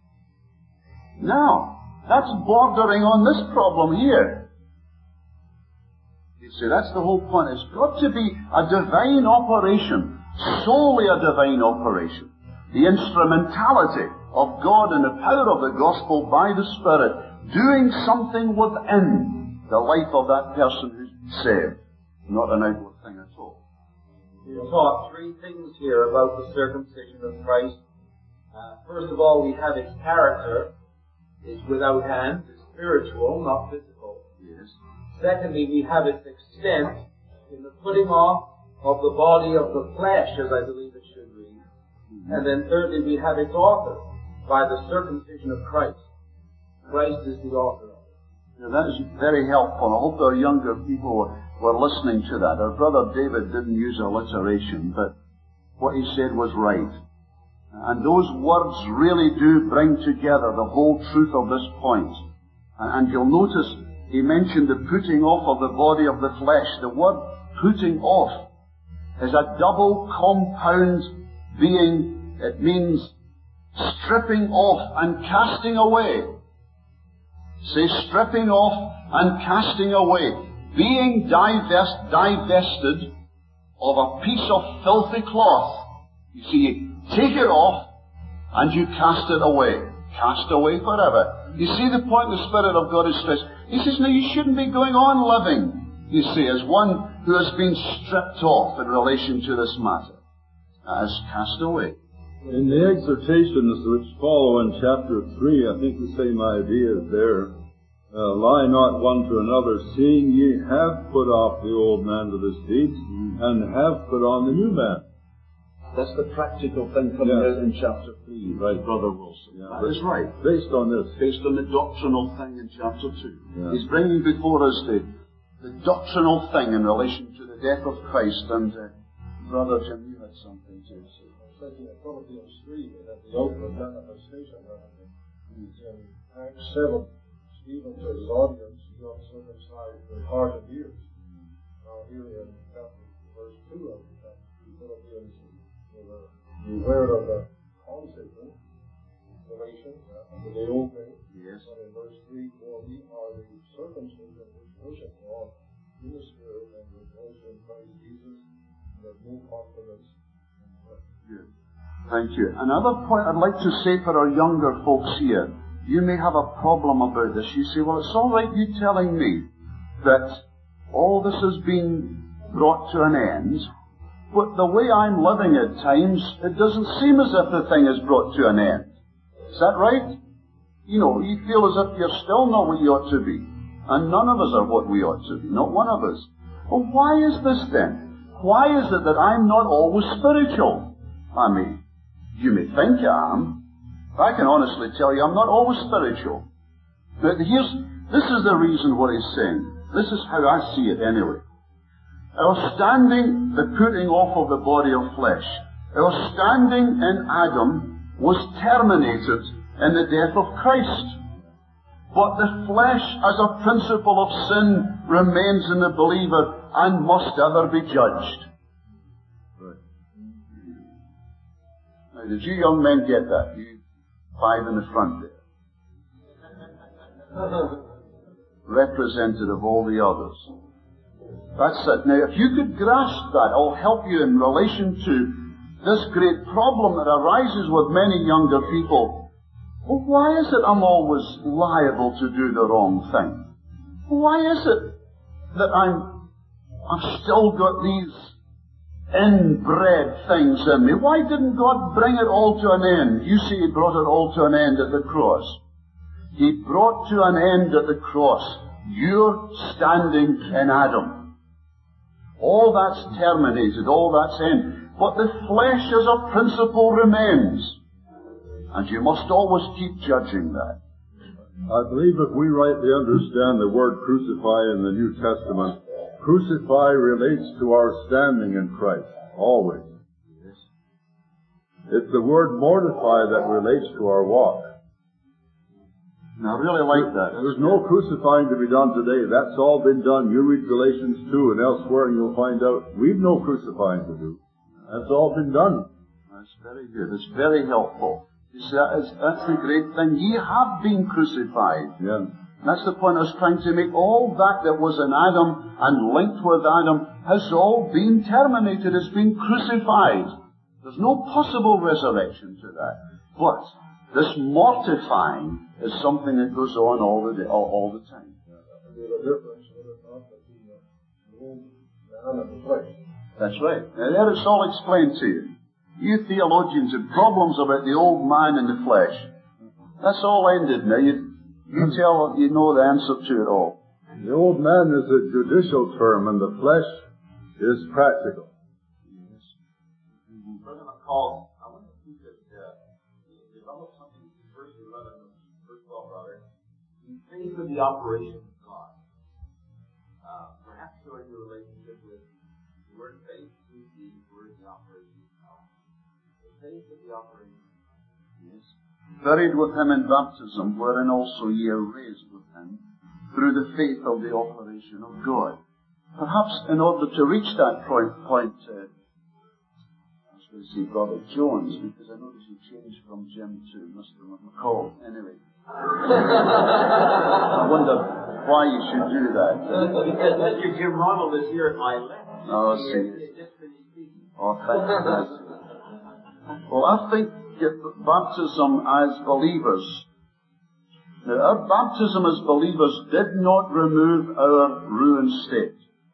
No. That's bordering on this problem here. You see, that's the whole point. It's got to be a divine operation, solely a divine operation. The instrumentality of God and the power of the gospel by the Spirit doing something within the life of that person who's saved, not an outward thing at all. We've taught three things here about the circumcision of Christ. First of all, we have its character. It's without hands, it's spiritual, not physical. Yes. Secondly, we have its extent in the putting off of the body of the flesh, as I believe it should read. And then thirdly, we have its author by the circumcision of Christ. Christ is the author of it. Now, that is very helpful. I hope our younger people were listening to that. Our brother David didn't use alliteration, but what he said was right. And those words really do bring together the whole truth of this point. And you'll notice he mentioned the putting off of the body of the flesh. The word putting off is a double compound being. It means stripping off and casting away. Say stripping off and casting away. Being divested of a piece of filthy cloth. You see, you take it off and you cast it away. Cast away forever. You see the point the Spirit of God is stressed. He says, now you shouldn't be going on living, you see, as one who has been stripped off in relation to this matter. As cast away. In the exhortations which follow in chapter 3, I think the same idea is there. lie not one to another, seeing ye have put off the old man with his deeds, and have put on the new man. That's the practical thing coming Yes. out in chapter 3, Right. Brother Wilson. Yeah, That is right. Based on this. Based on the doctrinal thing in chapter 2. Yeah. He's bringing before us the doctrinal thing in relation to the death of Christ. And Brother Jim, you had something to say. Thinking of Philippians 3, that the ultimate manifestation of it. In Acts 7, Stephen to his audience, you uncircumcised in heart and ears. Now here in verse 2 of chapter 2, Philippians, beware of the consequent relation to the old thing. Yes. And in verse 3, for we are the circumcision which worship God in the Spirit and rejoice in Christ Jesus, and have no confidence in flesh. Good. Thank you. Another point I'd like to say for our younger folks here, you may have a problem about this. You say, well, it's all right you telling me that all this has been brought to an end, but the way I'm living at times, it doesn't seem as if the thing is brought to an end. Is that right? You know, you feel as if you're still not what you ought to be. And none of us are what we ought to be. Not one of us. Well, why is this then? Why is it that I'm not always spiritual? I mean, you may think I am. I can honestly tell you I'm not always spiritual. But this is the reason what he's saying. This is how I see it anyway. Our standing, the putting off of the body of flesh, our standing in Adam was terminated in the death of Christ. But the flesh as a principle of sin remains in the believer and must ever be judged. Now, did you young men get that? You 5 in the front there. Representative of all the others. That's it. Now, if you could grasp that, I'll help you in relation to this great problem that arises with many younger people. Well, why is it I'm always liable to do the wrong thing? Why is it that I've still got these inbred things in me? Why didn't God bring it all to an end? You say He brought it all to an end at the cross. He brought to an end at the cross your standing in Adam. All that's terminated, all that's end. But the flesh as a principle remains. And you must always keep judging that. I believe if we rightly understand the word crucify in the New Testament, crucify relates to our standing in Christ, always. It's the word mortify that relates to our walk. Now, I really like that. There's no crucifying to be done today. That's all been done. You read Galatians 2 and elsewhere and you'll find out we've no crucifying to do. That's all been done. That's very good. It's very helpful. You see, that's the great thing. Ye have been crucified. Yeah. That's the point I was trying to make. All that was in Adam and linked with Adam has all been terminated. It's been crucified. There's no possible resurrection to that. But this mortifying is something that goes on all the time. There's a difference between the old man and the flesh. That's right. Now there it's all explained to you. You theologians have problems about the old man and the flesh. That's all ended now. You know the answer to it all. The old man is a judicial term and the flesh is practical. Yes. Brother McCall, I wonder if you could develop something in verse 11 of verse 12, brother. In faith of the operation of God. Perhaps showing your relationship with the word faith to the word the operation of God. The faith of the operation. Yes. Buried with him in baptism, wherein also ye are raised with him, through the faith of the operation of God. Perhaps in order to reach that point, I was going to say Brother Jones, because I noticed you changed from Jim to Mr. McCall. Anyway. I wonder why you should do that. Because Mr. Jim Ronald is here at my left. Oh, see. Oh, thank you. Well, I think baptism as believers, now our baptism as believers did not remove our ruined state.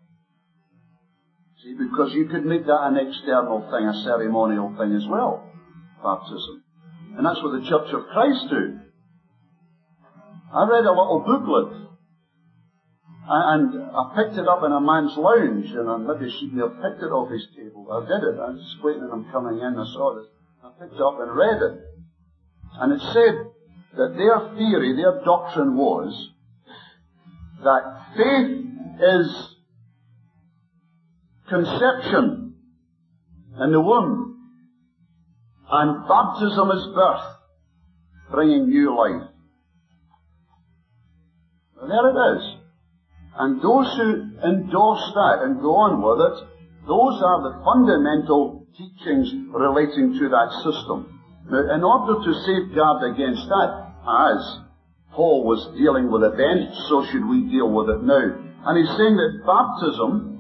See, because you could make that an external thing, a ceremonial thing as well, baptism. And that's what the Church of Christ do. I read a little booklet And I picked it up in a man's lounge, and I maybe shouldn't have picked it off his table. I did it. I was just waiting on him coming in. I saw this. I picked it up and read it. And it said that their theory, their doctrine was that faith is conception in the womb, and baptism is birth, bringing new life. Well, there it is. And those who endorse that and go on with it, those are the fundamental teachings relating to that system. Now, in order to safeguard against that, as Paul was dealing with it then, so should we deal with it now. And he's saying that baptism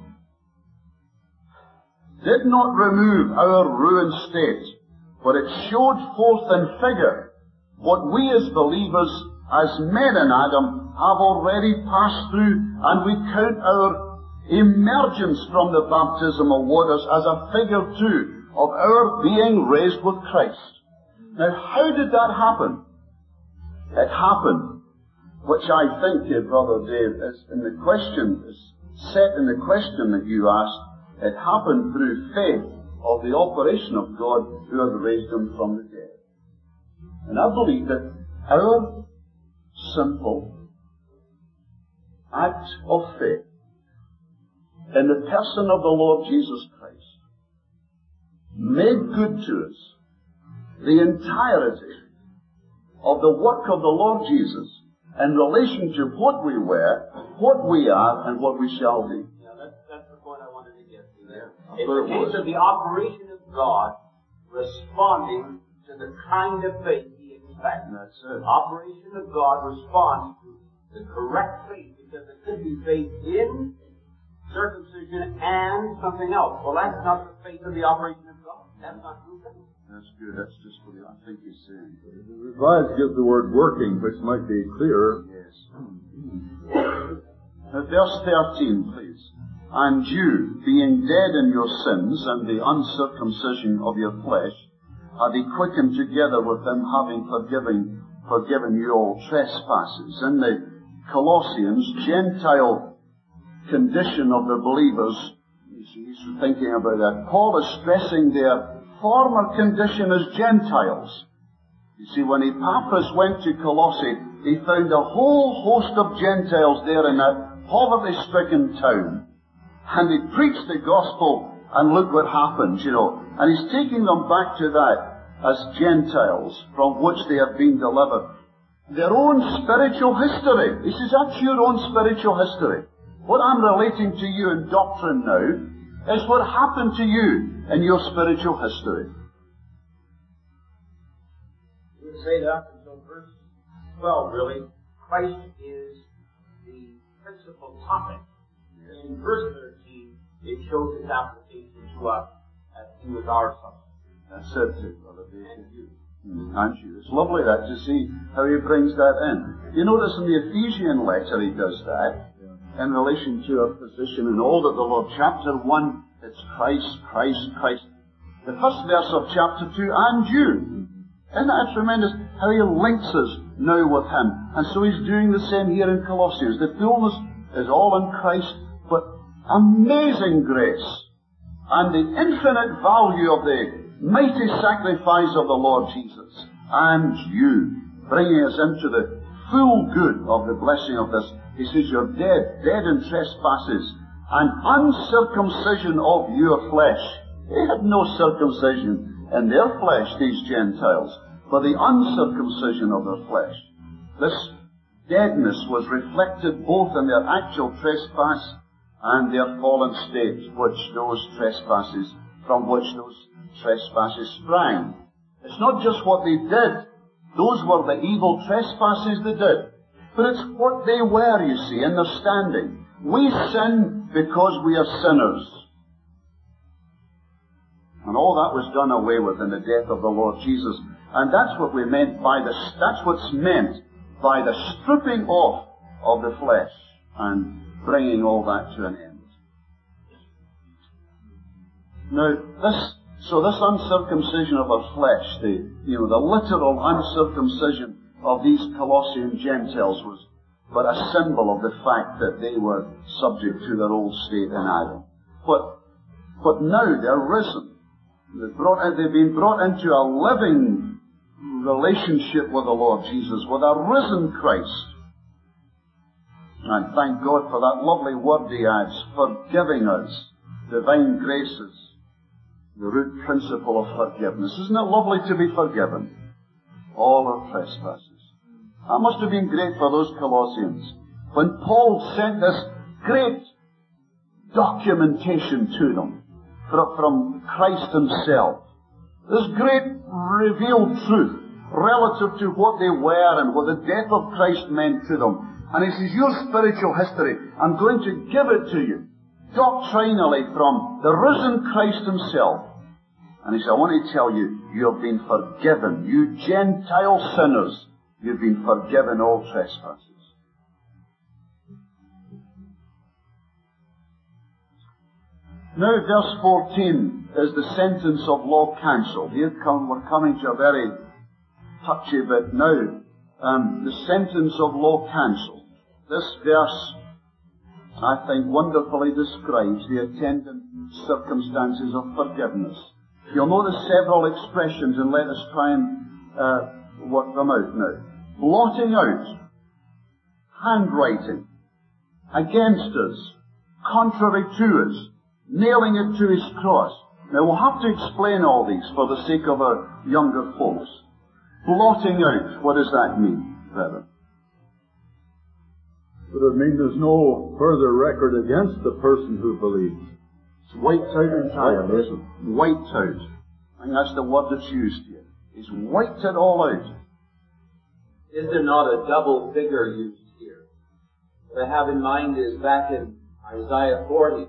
did not remove our ruined state, but it showed forth in figure what we as believers, as men in Adam, have already passed through, and we count our emergence from the baptismal waters as a figure too of our being raised with Christ. Now, how did that happen? It happened, which I think, Brother Dave, is in the question, is set in the question that you asked. It happened through faith of the operation of God who had raised him from the dead. And I believe that our simple act of faith in the person of the Lord Jesus Christ made good to us the entirety of the work of the Lord Jesus in relation to what we were, what we are, and what we shall be. Yeah, that's the point I wanted to get to there. It's the case of the operation of God responding to the kind of faith He expects. That's it. Operation of God responding to the correct faith, because it could be faith in circumcision and something else. Well, that's not the faith of the operation of God. That's not true faith. That's good. That's just what I think he's saying. The Revised gives the word working, which might be clearer. Yes. Now, verse 13, please. And you, being dead in your sins and the uncircumcision of your flesh, have he quickened together with him, having forgiven you all trespasses. In the Colossians, Gentile condition of the believers, he's thinking about that. Paul is stressing their former condition as Gentiles. You see, when Epaphras went to Colossae, he found a whole host of Gentiles there in that poverty-stricken town. And he preached the gospel, and look what happens, And he's taking them back to that as Gentiles from which they have been delivered. Their own spiritual history. He says, that's your own spiritual history. What I'm relating to you in doctrine now is what happened to you in your spiritual history. You would say that until verse 12, really. Christ is the principal topic. In verse 13, it shows its application to us as He was our Son. That's it, too, Brother Dave. And you. And you. It's lovely that to see how he brings that in. You notice in the Ephesian letter he does that in relation to our position in all that the Lord. Chapter 1, it's Christ, Christ, Christ. The first verse of chapter 2, and you. Isn't that tremendous? How he links us now with him. And so he's doing the same here in Colossians. The fullness is all in Christ, but amazing grace and the infinite value of the mighty sacrifice of the Lord Jesus, and you, bringing us into the full good of the blessing of this. He says, you're dead in trespasses, and uncircumcision of your flesh. They had no circumcision in their flesh, these Gentiles, but the uncircumcision of their flesh. This deadness was reflected both in their actual trespass and their fallen state, from which those trespasses sprang. It's not just what they did. Those were the evil trespasses they did. But it's what they were, you see, in their standing. We sin because we are sinners. And all that was done away with in the death of the Lord Jesus. And that's what we meant that's what's meant by the stripping off of the flesh and bringing all that to an end. Now, this uncircumcision of our flesh, the literal uncircumcision of these Colossian Gentiles but a symbol of the fact that they were subject to their old state in Adam. But now they're risen. They've been brought into a living relationship with the Lord Jesus, with a risen Christ. And thank God for that lovely word he adds, forgiving us, divine graces, the root principle of forgiveness. Isn't it lovely to be forgiven? All our trespasses. That must have been great for those Colossians. When Paul sent this great documentation to them from Christ himself, this great revealed truth relative to what they were and what the death of Christ meant to them. And he says, your spiritual history, I'm going to give it to you, doctrinally from the risen Christ himself. And he said, I want to tell you, you have been forgiven. You Gentile sinners, you've been forgiven all trespasses. Now, verse 14 is the sentence of law cancelled. We're coming to a very touchy bit now. The sentence of law cancelled. This verse, I think, wonderfully describes the attendant circumstances of forgiveness. You'll notice several expressions, and let us try and work them out now. Blotting out, handwriting, against us, contrary to us, nailing it to his cross. Now we'll have to explain all these for the sake of our younger folks. Blotting out, what does that mean, brethren? But it means there's no further record against the person who believes. It's wiped out entirely, isn't it? Wiped out. I think that's the word that's used here. He's wiped it all out. Is there not a double figure used here? What I have in mind is back in Isaiah 40.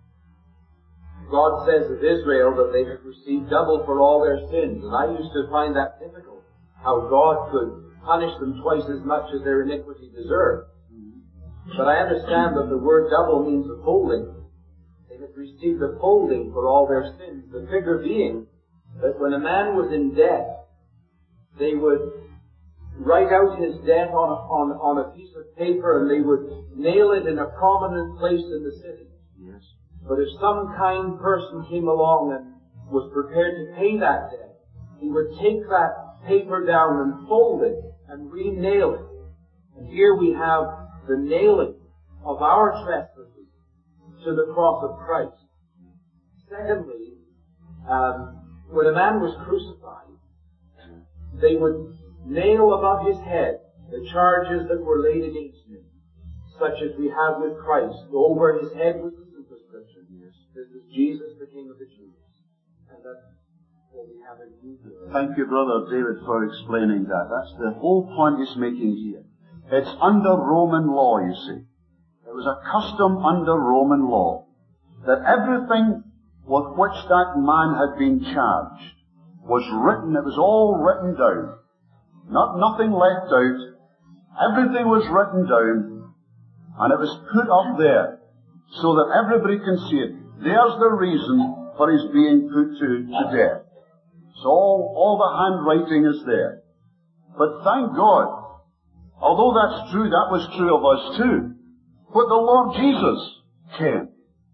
God says of Israel that they have received double for all their sins. And I used to find that difficult, how God could punish them twice as much as their iniquity deserved. But I understand that the word double means a folding. They have received a folding for all their sins. The figure being that when a man was in debt, they would write out his debt on a piece of paper and they would nail it in a prominent place in the city. Yes. But if some kind person came along and was prepared to pay that debt, he would take that paper down and fold it and re-nail it. And here we have the nailing of our trespasses to the cross of Christ. Secondly, when a man was crucified, they would nail above his head the charges that were laid against him, such as we have with Christ. Over his head was the superscription. This is Jesus, the King of the Jews. And that's what we have in you. Thank you, Brother David, for explaining that. That's the whole point he's making here. It's under Roman law, you see. It was a custom under Roman law that everything with which that man had been charged was written. It was all written down. Nothing left out. Everything was written down, and it was put up there so that everybody can see it. There's the reason for his being put to death. So all the handwriting is there. But thank God, although that's true, that was true of us too. But the Lord Jesus came.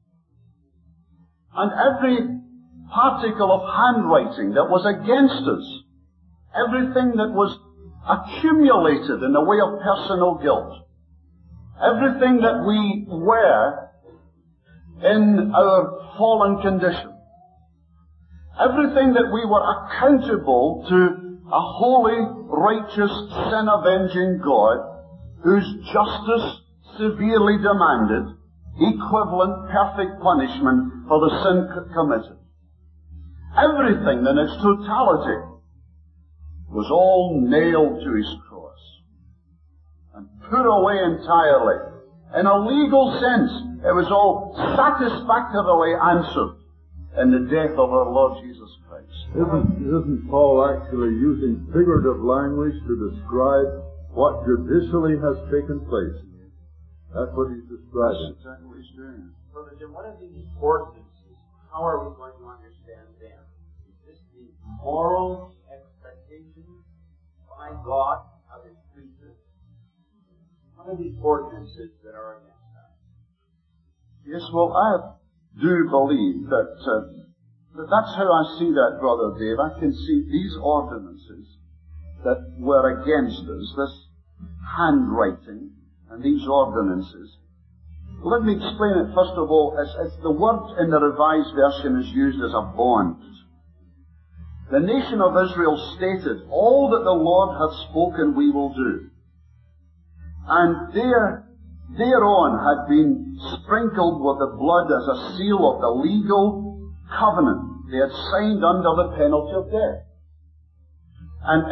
And every particle of handwriting that was against us, everything that was accumulated in the way of personal guilt, everything that we were in our fallen condition, everything that we were accountable to a holy, righteous, sin-avenging God, whose justice severely demanded equivalent, perfect punishment for the sin committed. Everything in its totality was all nailed to his cross and put away entirely. In a legal sense, it was all satisfactorily answered in the death of our Lord Jesus Christ. Isn't Paul actually using figurative language to describe what judicially has taken place? That's what he's describing. That's exactly what he's doing. Brother Jim, what are these ordinances? How are we going to understand them? Is this the moral expectation by God of his creatures? What are these ordinances that are against us. Yes, well, I do believe that that's how I see that, Brother Dave. I can see these ordinances that were against us, this handwriting and these ordinances. Let me explain it first of all. As the word in the Revised Version is used as a bond. The nation of Israel stated, all that the Lord hath spoken we will do. And thereon had been sprinkled with the blood as a seal of the legal covenant they had signed under the penalty of death. And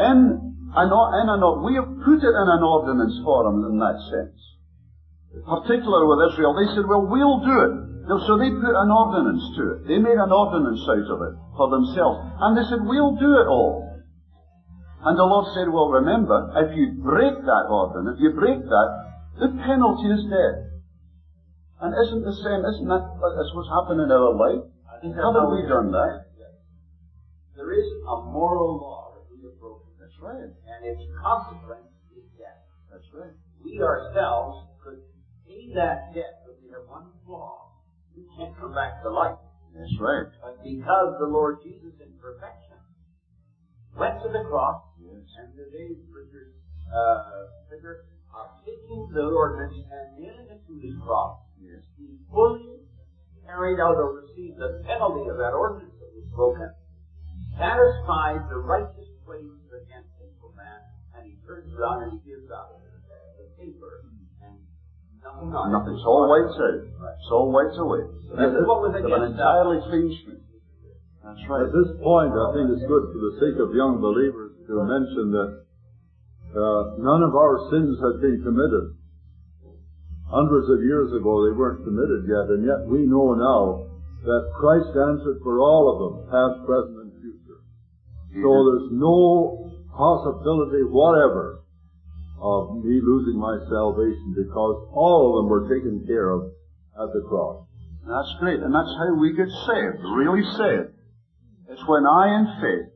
we have put it in an ordinance form in that sense. Particularly with Israel, they said, well, we'll do it. So they put an ordinance to it. They made an ordinance out of it for themselves. And they said, we'll do it all. And the Lord said, well, remember, if you break that ordinance, if you break that, the penalty is death. And isn't that what's happened in our life? Haven't we done that? There is a moral law that we have broken. That's right. And its consequence is death. That's right. We ourselves could pay that debt, but we have one flaw. We can't come back to life. That's right. But because the Lord Jesus in perfection went to the cross, and today's preacher's figure of taking the ordinance and nailing it to his cross, he fully carried out or received the penalty of that ordinance that was broken, satisfied the righteous claims against sinful man, and he turns around and he gives out the paper, and nothing on it. Nothing's all wiped out. It's all wiped away. This is what was An against entirely clean sheet. That's right. At this point, I think it's good for the sake of young believers to mention that none of our sins had been committed. Hundreds of years ago they weren't committed yet, and yet we know now that Christ answered for all of them, past, present, and future. So there's no possibility whatever of me losing my salvation because all of them were taken care of at the cross. That's great, and that's how we get saved, really saved. It's when I, in faith,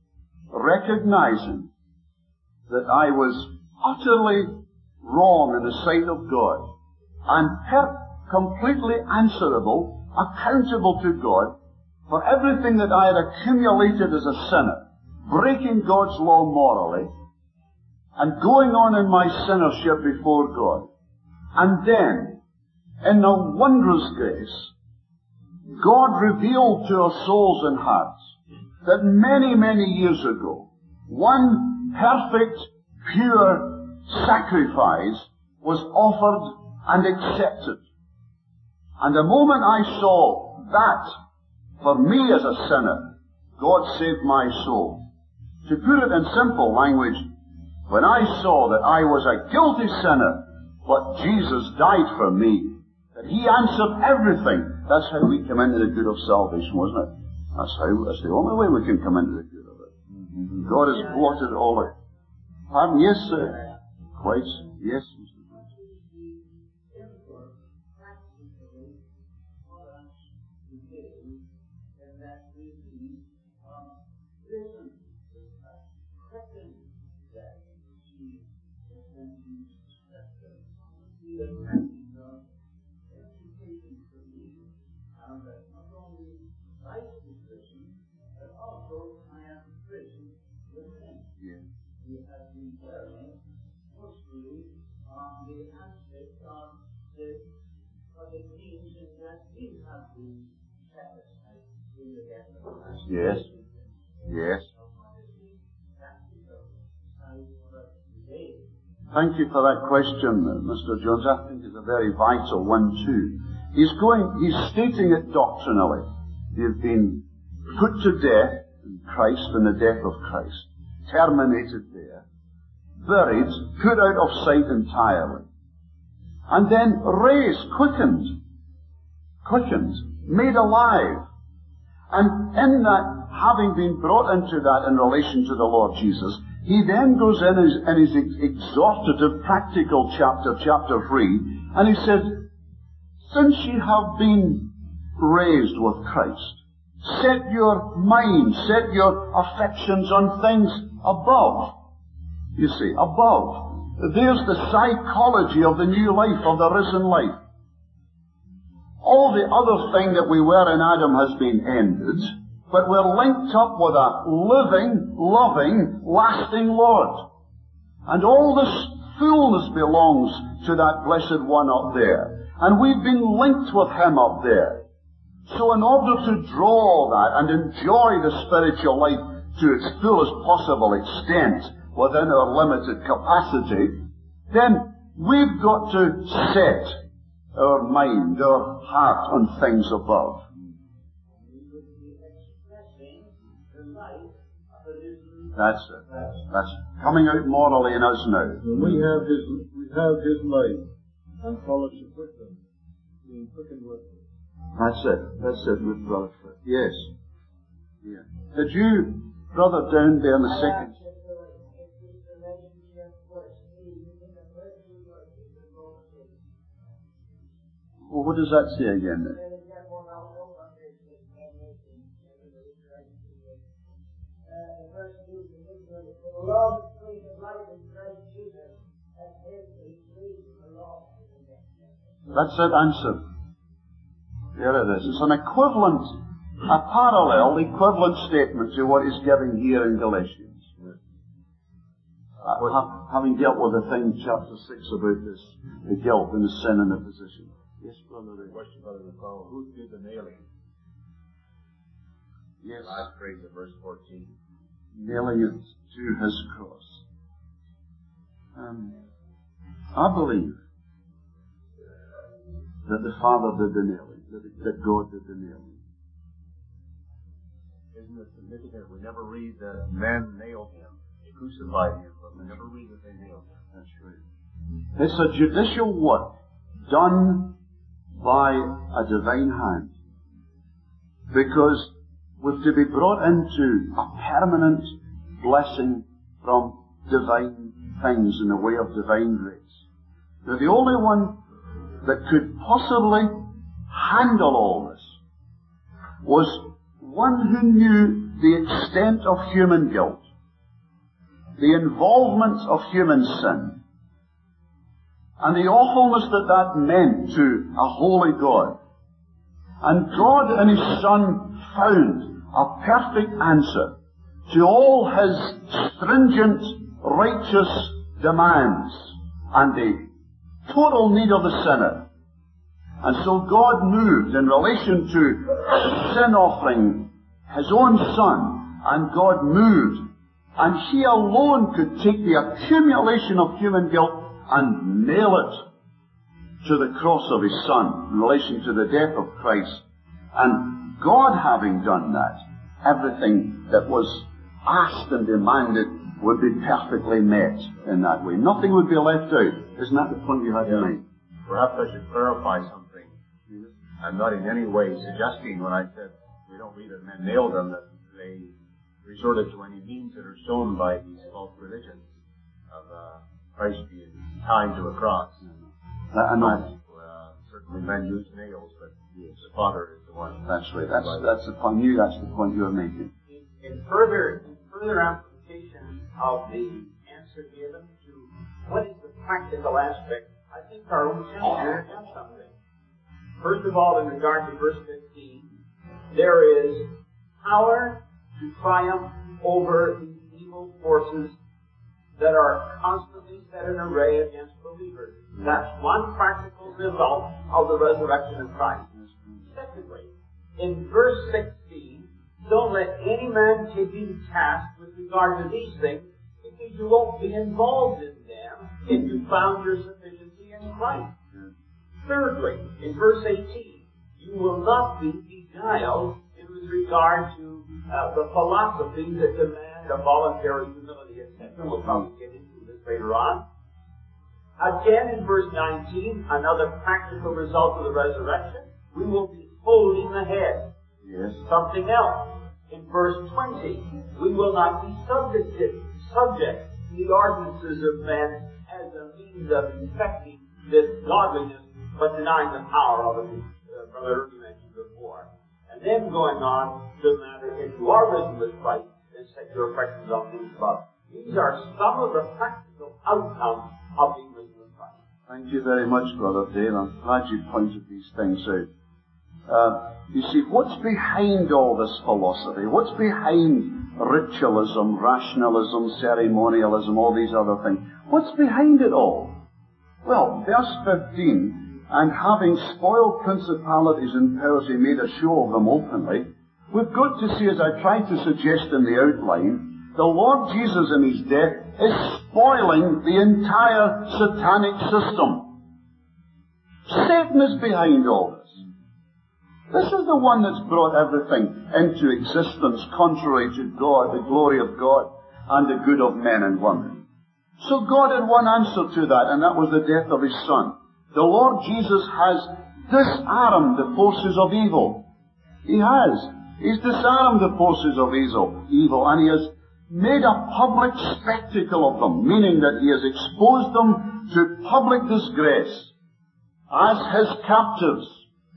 recognizing that I was utterly wrong in the sight of God, and completely answerable, accountable to God for everything that I had accumulated as a sinner, breaking God's law morally, and going on in my sinnership before God. And then, in a wondrous grace, God revealed to our souls and hearts that many, many years ago, one perfect, pure sacrifice was offered and accepted. And the moment I saw that, for me as a sinner, God saved my soul. To put it in simple language, when I saw that I was a guilty sinner, but Jesus died for me, that He answered everything, that's how we come into the good of salvation, wasn't it? That's the only way we can come into the good of it. God has blotted it all out. Pardon? Yes, sir. Quite. Yes, Mr. Yes. Yes. Thank you for that question, Mr. Jones. I think it's a very vital one too. He's stating it doctrinally. You've been put to death in Christ, in the death of Christ, terminated there, buried, put out of sight entirely, and then raised, quickened, made alive. And in that, having been brought into that in relation to the Lord Jesus, he then goes in his exhortative, practical chapter 3, and he says, since you have been raised with Christ, set your mind, set your affections on things above. You see, above. There's the psychology of the new life, of the risen life. All the other thing that we were in Adam has been ended, but we're linked up with a living, loving, lasting Lord. And all this fullness belongs to that blessed one up there. And we've been linked with Him up there. So in order to draw that and enjoy the spiritual life to its fullest possible extent within our limited capacity, then we've got to set our mind, our heart on things above. That's it. That's coming out morally in us now. When we have His life and fellowship with Him, being quickened with Him. That's it, with Brother Fred. Yes. Yeah. Did you, brother, down there in the second? Well, what does that say again then? That's it, answer. There it is. It's an equivalent, a parallel, equivalent statement to what he's giving here in Galatians. Having dealt with the thing, chapter 6, about this, the guilt and the sin and the position. Yes, brother. The question, Brother McCall, who did the nailing? Yes. Last phrase of verse 14. Nailing it to His cross. I believe that the Father did the nailing, that God did the nailing. Isn't it significant? We never read that men nailed Him, they crucified Him, but we never read that they nailed Him. That's right. It's a judicial work done by a divine hand. Because we're to be brought into a permanent blessing from divine things in the way of divine grace. Now the only one that could possibly handle all this was one who knew the extent of human guilt, the involvement of human sin, and the awfulness that that meant to a holy God. And God in His Son found a perfect answer to all His stringent, righteous demands and the total need of the sinner. And so God moved in relation to the sin offering His own Son, and God moved, and He alone could take the accumulation of human guilt and nail it to the cross of His Son in relation to the death of Christ. And God having done that, everything that was asked and demanded would be perfectly met in that way. Nothing would be left out. Isn't that the point you had in mind? Perhaps I should clarify something. I'm not in any way suggesting when I said we don't read that men nailed Him that they resorted to any means that are shown by these false religions of Christ being tied to a cross. Certainly men use nails, but the Father is the one. That's right. That's the point. That's the point you're making. In further application of the answer given to what is the practical aspect, I think our own text here has something. First of all, in regard to verse 15, there is power to triumph over the evil forces that are constantly set in array against believers. That's one practical result of the resurrection of Christ. Secondly, in verse 16, don't let any man take you to task with regard to these things, because you won't be involved in them if you found your sufficiency in Christ. Thirdly, in verse 18, you will not be beguiled in regard to the philosophies that demand a voluntary humility, etc. We'll probably get into this later on. Again, in verse 19, another practical result of the resurrection, we will be holding the head. Yes. Something else. In verse 20, we will not be subject to the ordinances of men as a means of infecting this godliness, but denying the power of it, Brother Irving mentioned before. And then going on to the matter, if you are risen with Christ, then set your affections on things above. These are some of the practical outcomes of being risen with Christ. Thank you very much, Brother Dave. I'm glad you pointed these things out. You see, what's behind all this philosophy? What's behind ritualism, rationalism, ceremonialism, all these other things? What's behind it all? Well, verse 15, and having spoiled principalities and powers, he made a show of them openly. We've got to see, as I tried to suggest in the outline, the Lord Jesus in his death is spoiling the entire satanic system. Satan is behind all this. This is the one that's brought everything into existence contrary to God, the glory of God, and the good of men and women. So God had one answer to that, and that was the death of his Son. The Lord Jesus has disarmed the forces of evil. He has. He's disarmed the forces of evil, and he has made a public spectacle of them, meaning that he has exposed them to public disgrace as his captives.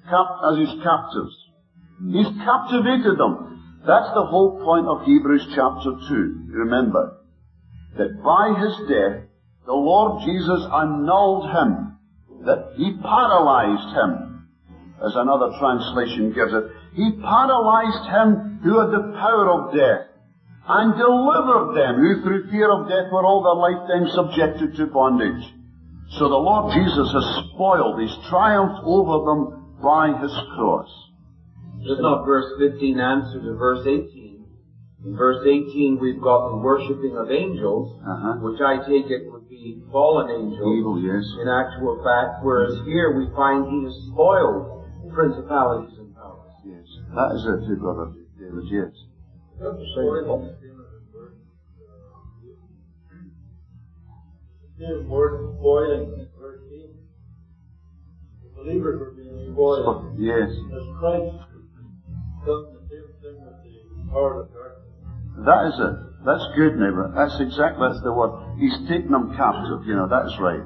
He's captivated them. That's the whole point of Hebrews chapter 2. Remember that by his death, the Lord Jesus annulled him, that he paralyzed him, as another translation gives it. He paralyzed him who had the power of death, and delivered them who through fear of death were all their lifetime subjected to bondage. So the Lord Jesus has spoiled, he's triumphed over them by his cross. Does not verse 15 answer to verse 18? In verse 18 we've got the worshipping of angels, which I take it would be fallen angels. Evil, yes. In actual fact, whereas here we find he has spoiled principalities and powers. Yes. That is it too, Brother David, yes. The word spoiling, verse 18. The believers were being spoiled. Yes. As Christ done the same thing with the power of darkness. That is it. That's good, neighbour. That's the word. He's taken them captive, that's right.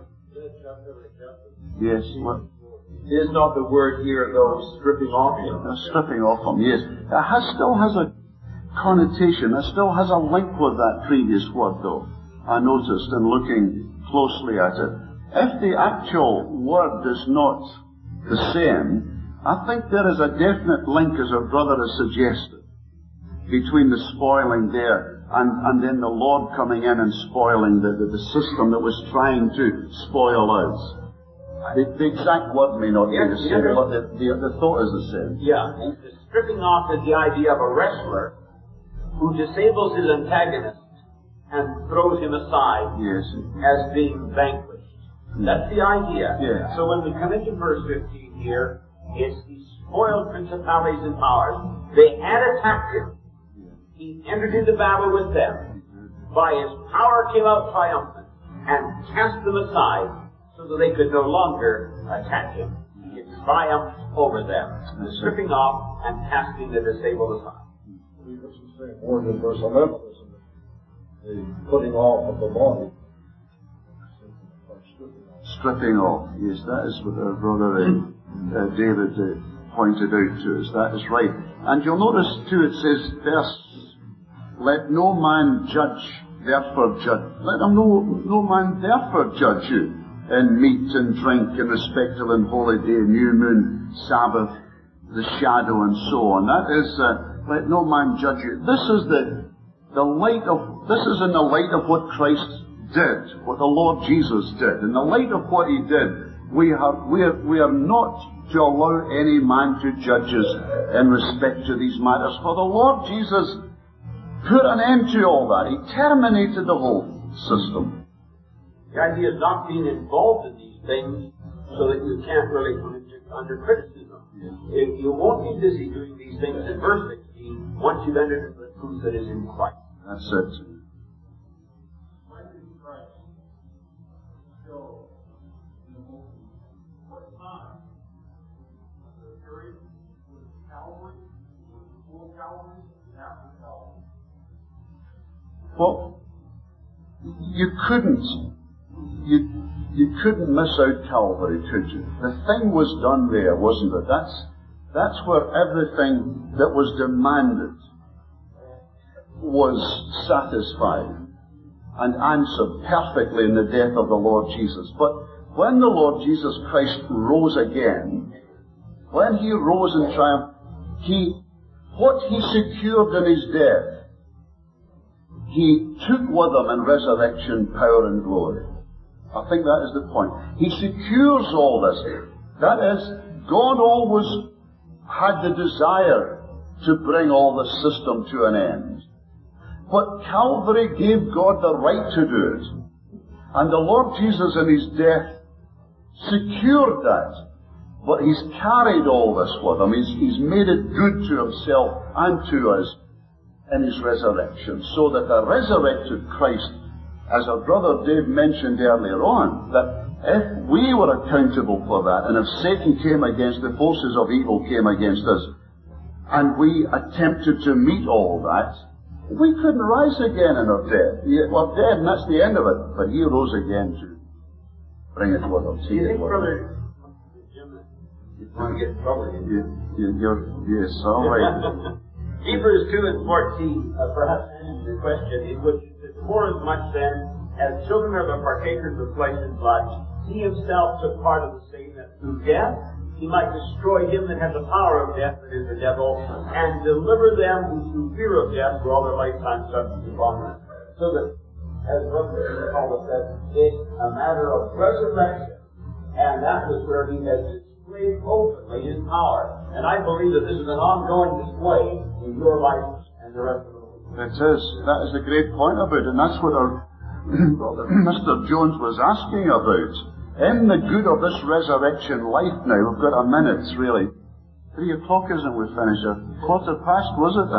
Yes. What? Is not the word here, though, stripping off him? Stripping off him, yes. It still has a connotation. It still has a link with that previous word, though. I noticed in looking closely at it. If the actual word is not the same, I think there is a definite link, as our brother has suggested, between the spoiling there and then the Lord coming in and spoiling the system that was trying to spoil us. The exact word may not be the same, but the thought is the same. Yeah, the stripping off is the idea of a wrestler who disables his antagonist and throws him aside as being vanquished. That's the idea. Yeah. So when we come into verse 15 here, it's the spoiled principalities and powers. They had attacked him. He entered into battle with them. By his power came out triumphant and cast them aside so that they could no longer attack him. He had triumphed over them, the stripping off and casting the disabled aside. We have some same word in verse 11, isn't it? The putting off of the body. Stripping off. Yes, that is what our brother David pointed out to us. That is right. And you'll notice too, it says, let no man therefore judge you in meat and drink, in respect of an holy day, new moon, Sabbath, the shadow, and so on. That is, let no man judge you. This is in the light of what Christ did, what the Lord Jesus did. In the light of what he did, we are not to allow any man to judge us in respect to these matters. For the Lord Jesus put an end to all that. He terminated the whole system. The idea is not being involved in these things so that you can't really come under criticism. If you won't be busy doing these things in verse 16 once you've entered into the truth that is in Christ. That's it. Well, you couldn't miss out Calvary, could you? The thing was done there, wasn't it? That's where everything that was demanded was satisfied. and answered perfectly in the death of the Lord Jesus. But when the Lord Jesus Christ rose again, when He rose in triumph, what He secured in His death, He took with Him in resurrection, power and glory. I think that is the point. He secures all this. That is, God always had the desire to bring all the system to an end. But Calvary gave God the right to do it. And the Lord Jesus in His death secured that. But He's carried all this with Him. He's made it good to Himself and to us in His resurrection. So that the resurrected Christ, as our brother Dave mentioned earlier on, that if we were accountable for that, and if Satan came against, the forces of evil came against us, and we attempted to meet all that, we couldn't rise again in our death. We're dead, and that's the end of it. But He rose again to bring it with Him. Do you think, Brother Jim, you want to get in trouble again? Yes, all right. Hebrews 2 and 14 perhaps answers the question, in which it's for as much then as children are the partakers of flesh and blood, He Himself took part of the same, that through death He might destroy him that has the power of death, that is the devil, and deliver them who through fear of death were all their lifetime subject to bondage. So that, as Brother Paul said, it's a matter of resurrection, and that was where He has displayed openly His power. And I believe that this is an ongoing display in your life and the rest of the world. It is. That is the great point about it, and that's what our Mr. Jones was asking about. In the good of this resurrection life now, we've got a minute, really. 3 o'clock, isn't we finished? 1/4 past, was it?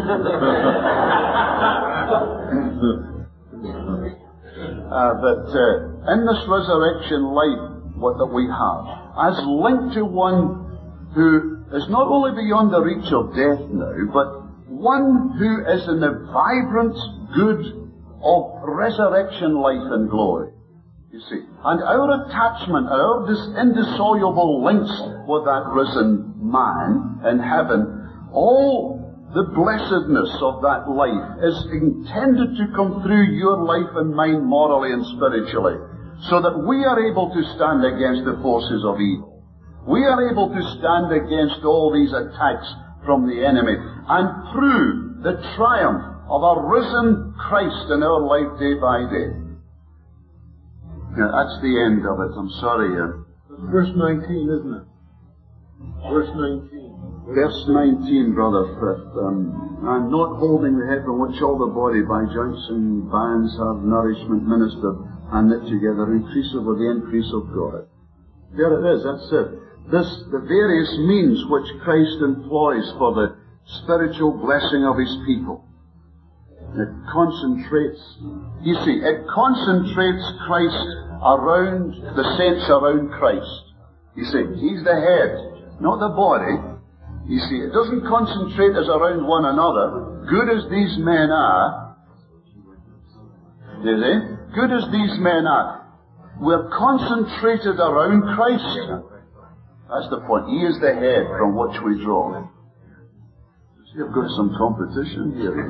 But in this resurrection life, what that we have, as linked to one who is not only beyond the reach of death now, but one who is in the vibrant good of resurrection life and glory. You see, and our attachment, our indissoluble links with that risen man in heaven, all the blessedness of that life is intended to come through your life and mine morally and spiritually, so that we are able to stand against the forces of evil. We are able to stand against all these attacks from the enemy and prove the triumph of our risen Christ in our life day by day. Yeah, that's the end of it. I'm sorry. Verse 19, isn't it? Verse 19. Verse 19, Brother Frith. And not holding the head from which all the body by joints and bands have nourishment ministered and knit together, increaseth with the increase of God. There it is, that's it. The various means which Christ employs for the spiritual blessing of His people. It concentrates, you see, it concentrates Christ around, the saints around Christ. You see, He's the head, not the body. You see, it doesn't concentrate us around one another. Good as these men are, you see, good as these men are, we're concentrated around Christ. That's the point. He is the head from which we draw. See, I've got some competition here.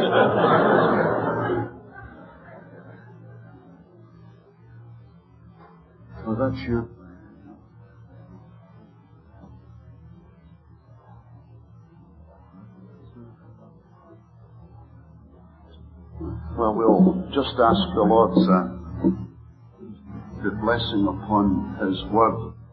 Oh, that's you. Well, we'll just ask the Lord's good blessing upon His Word.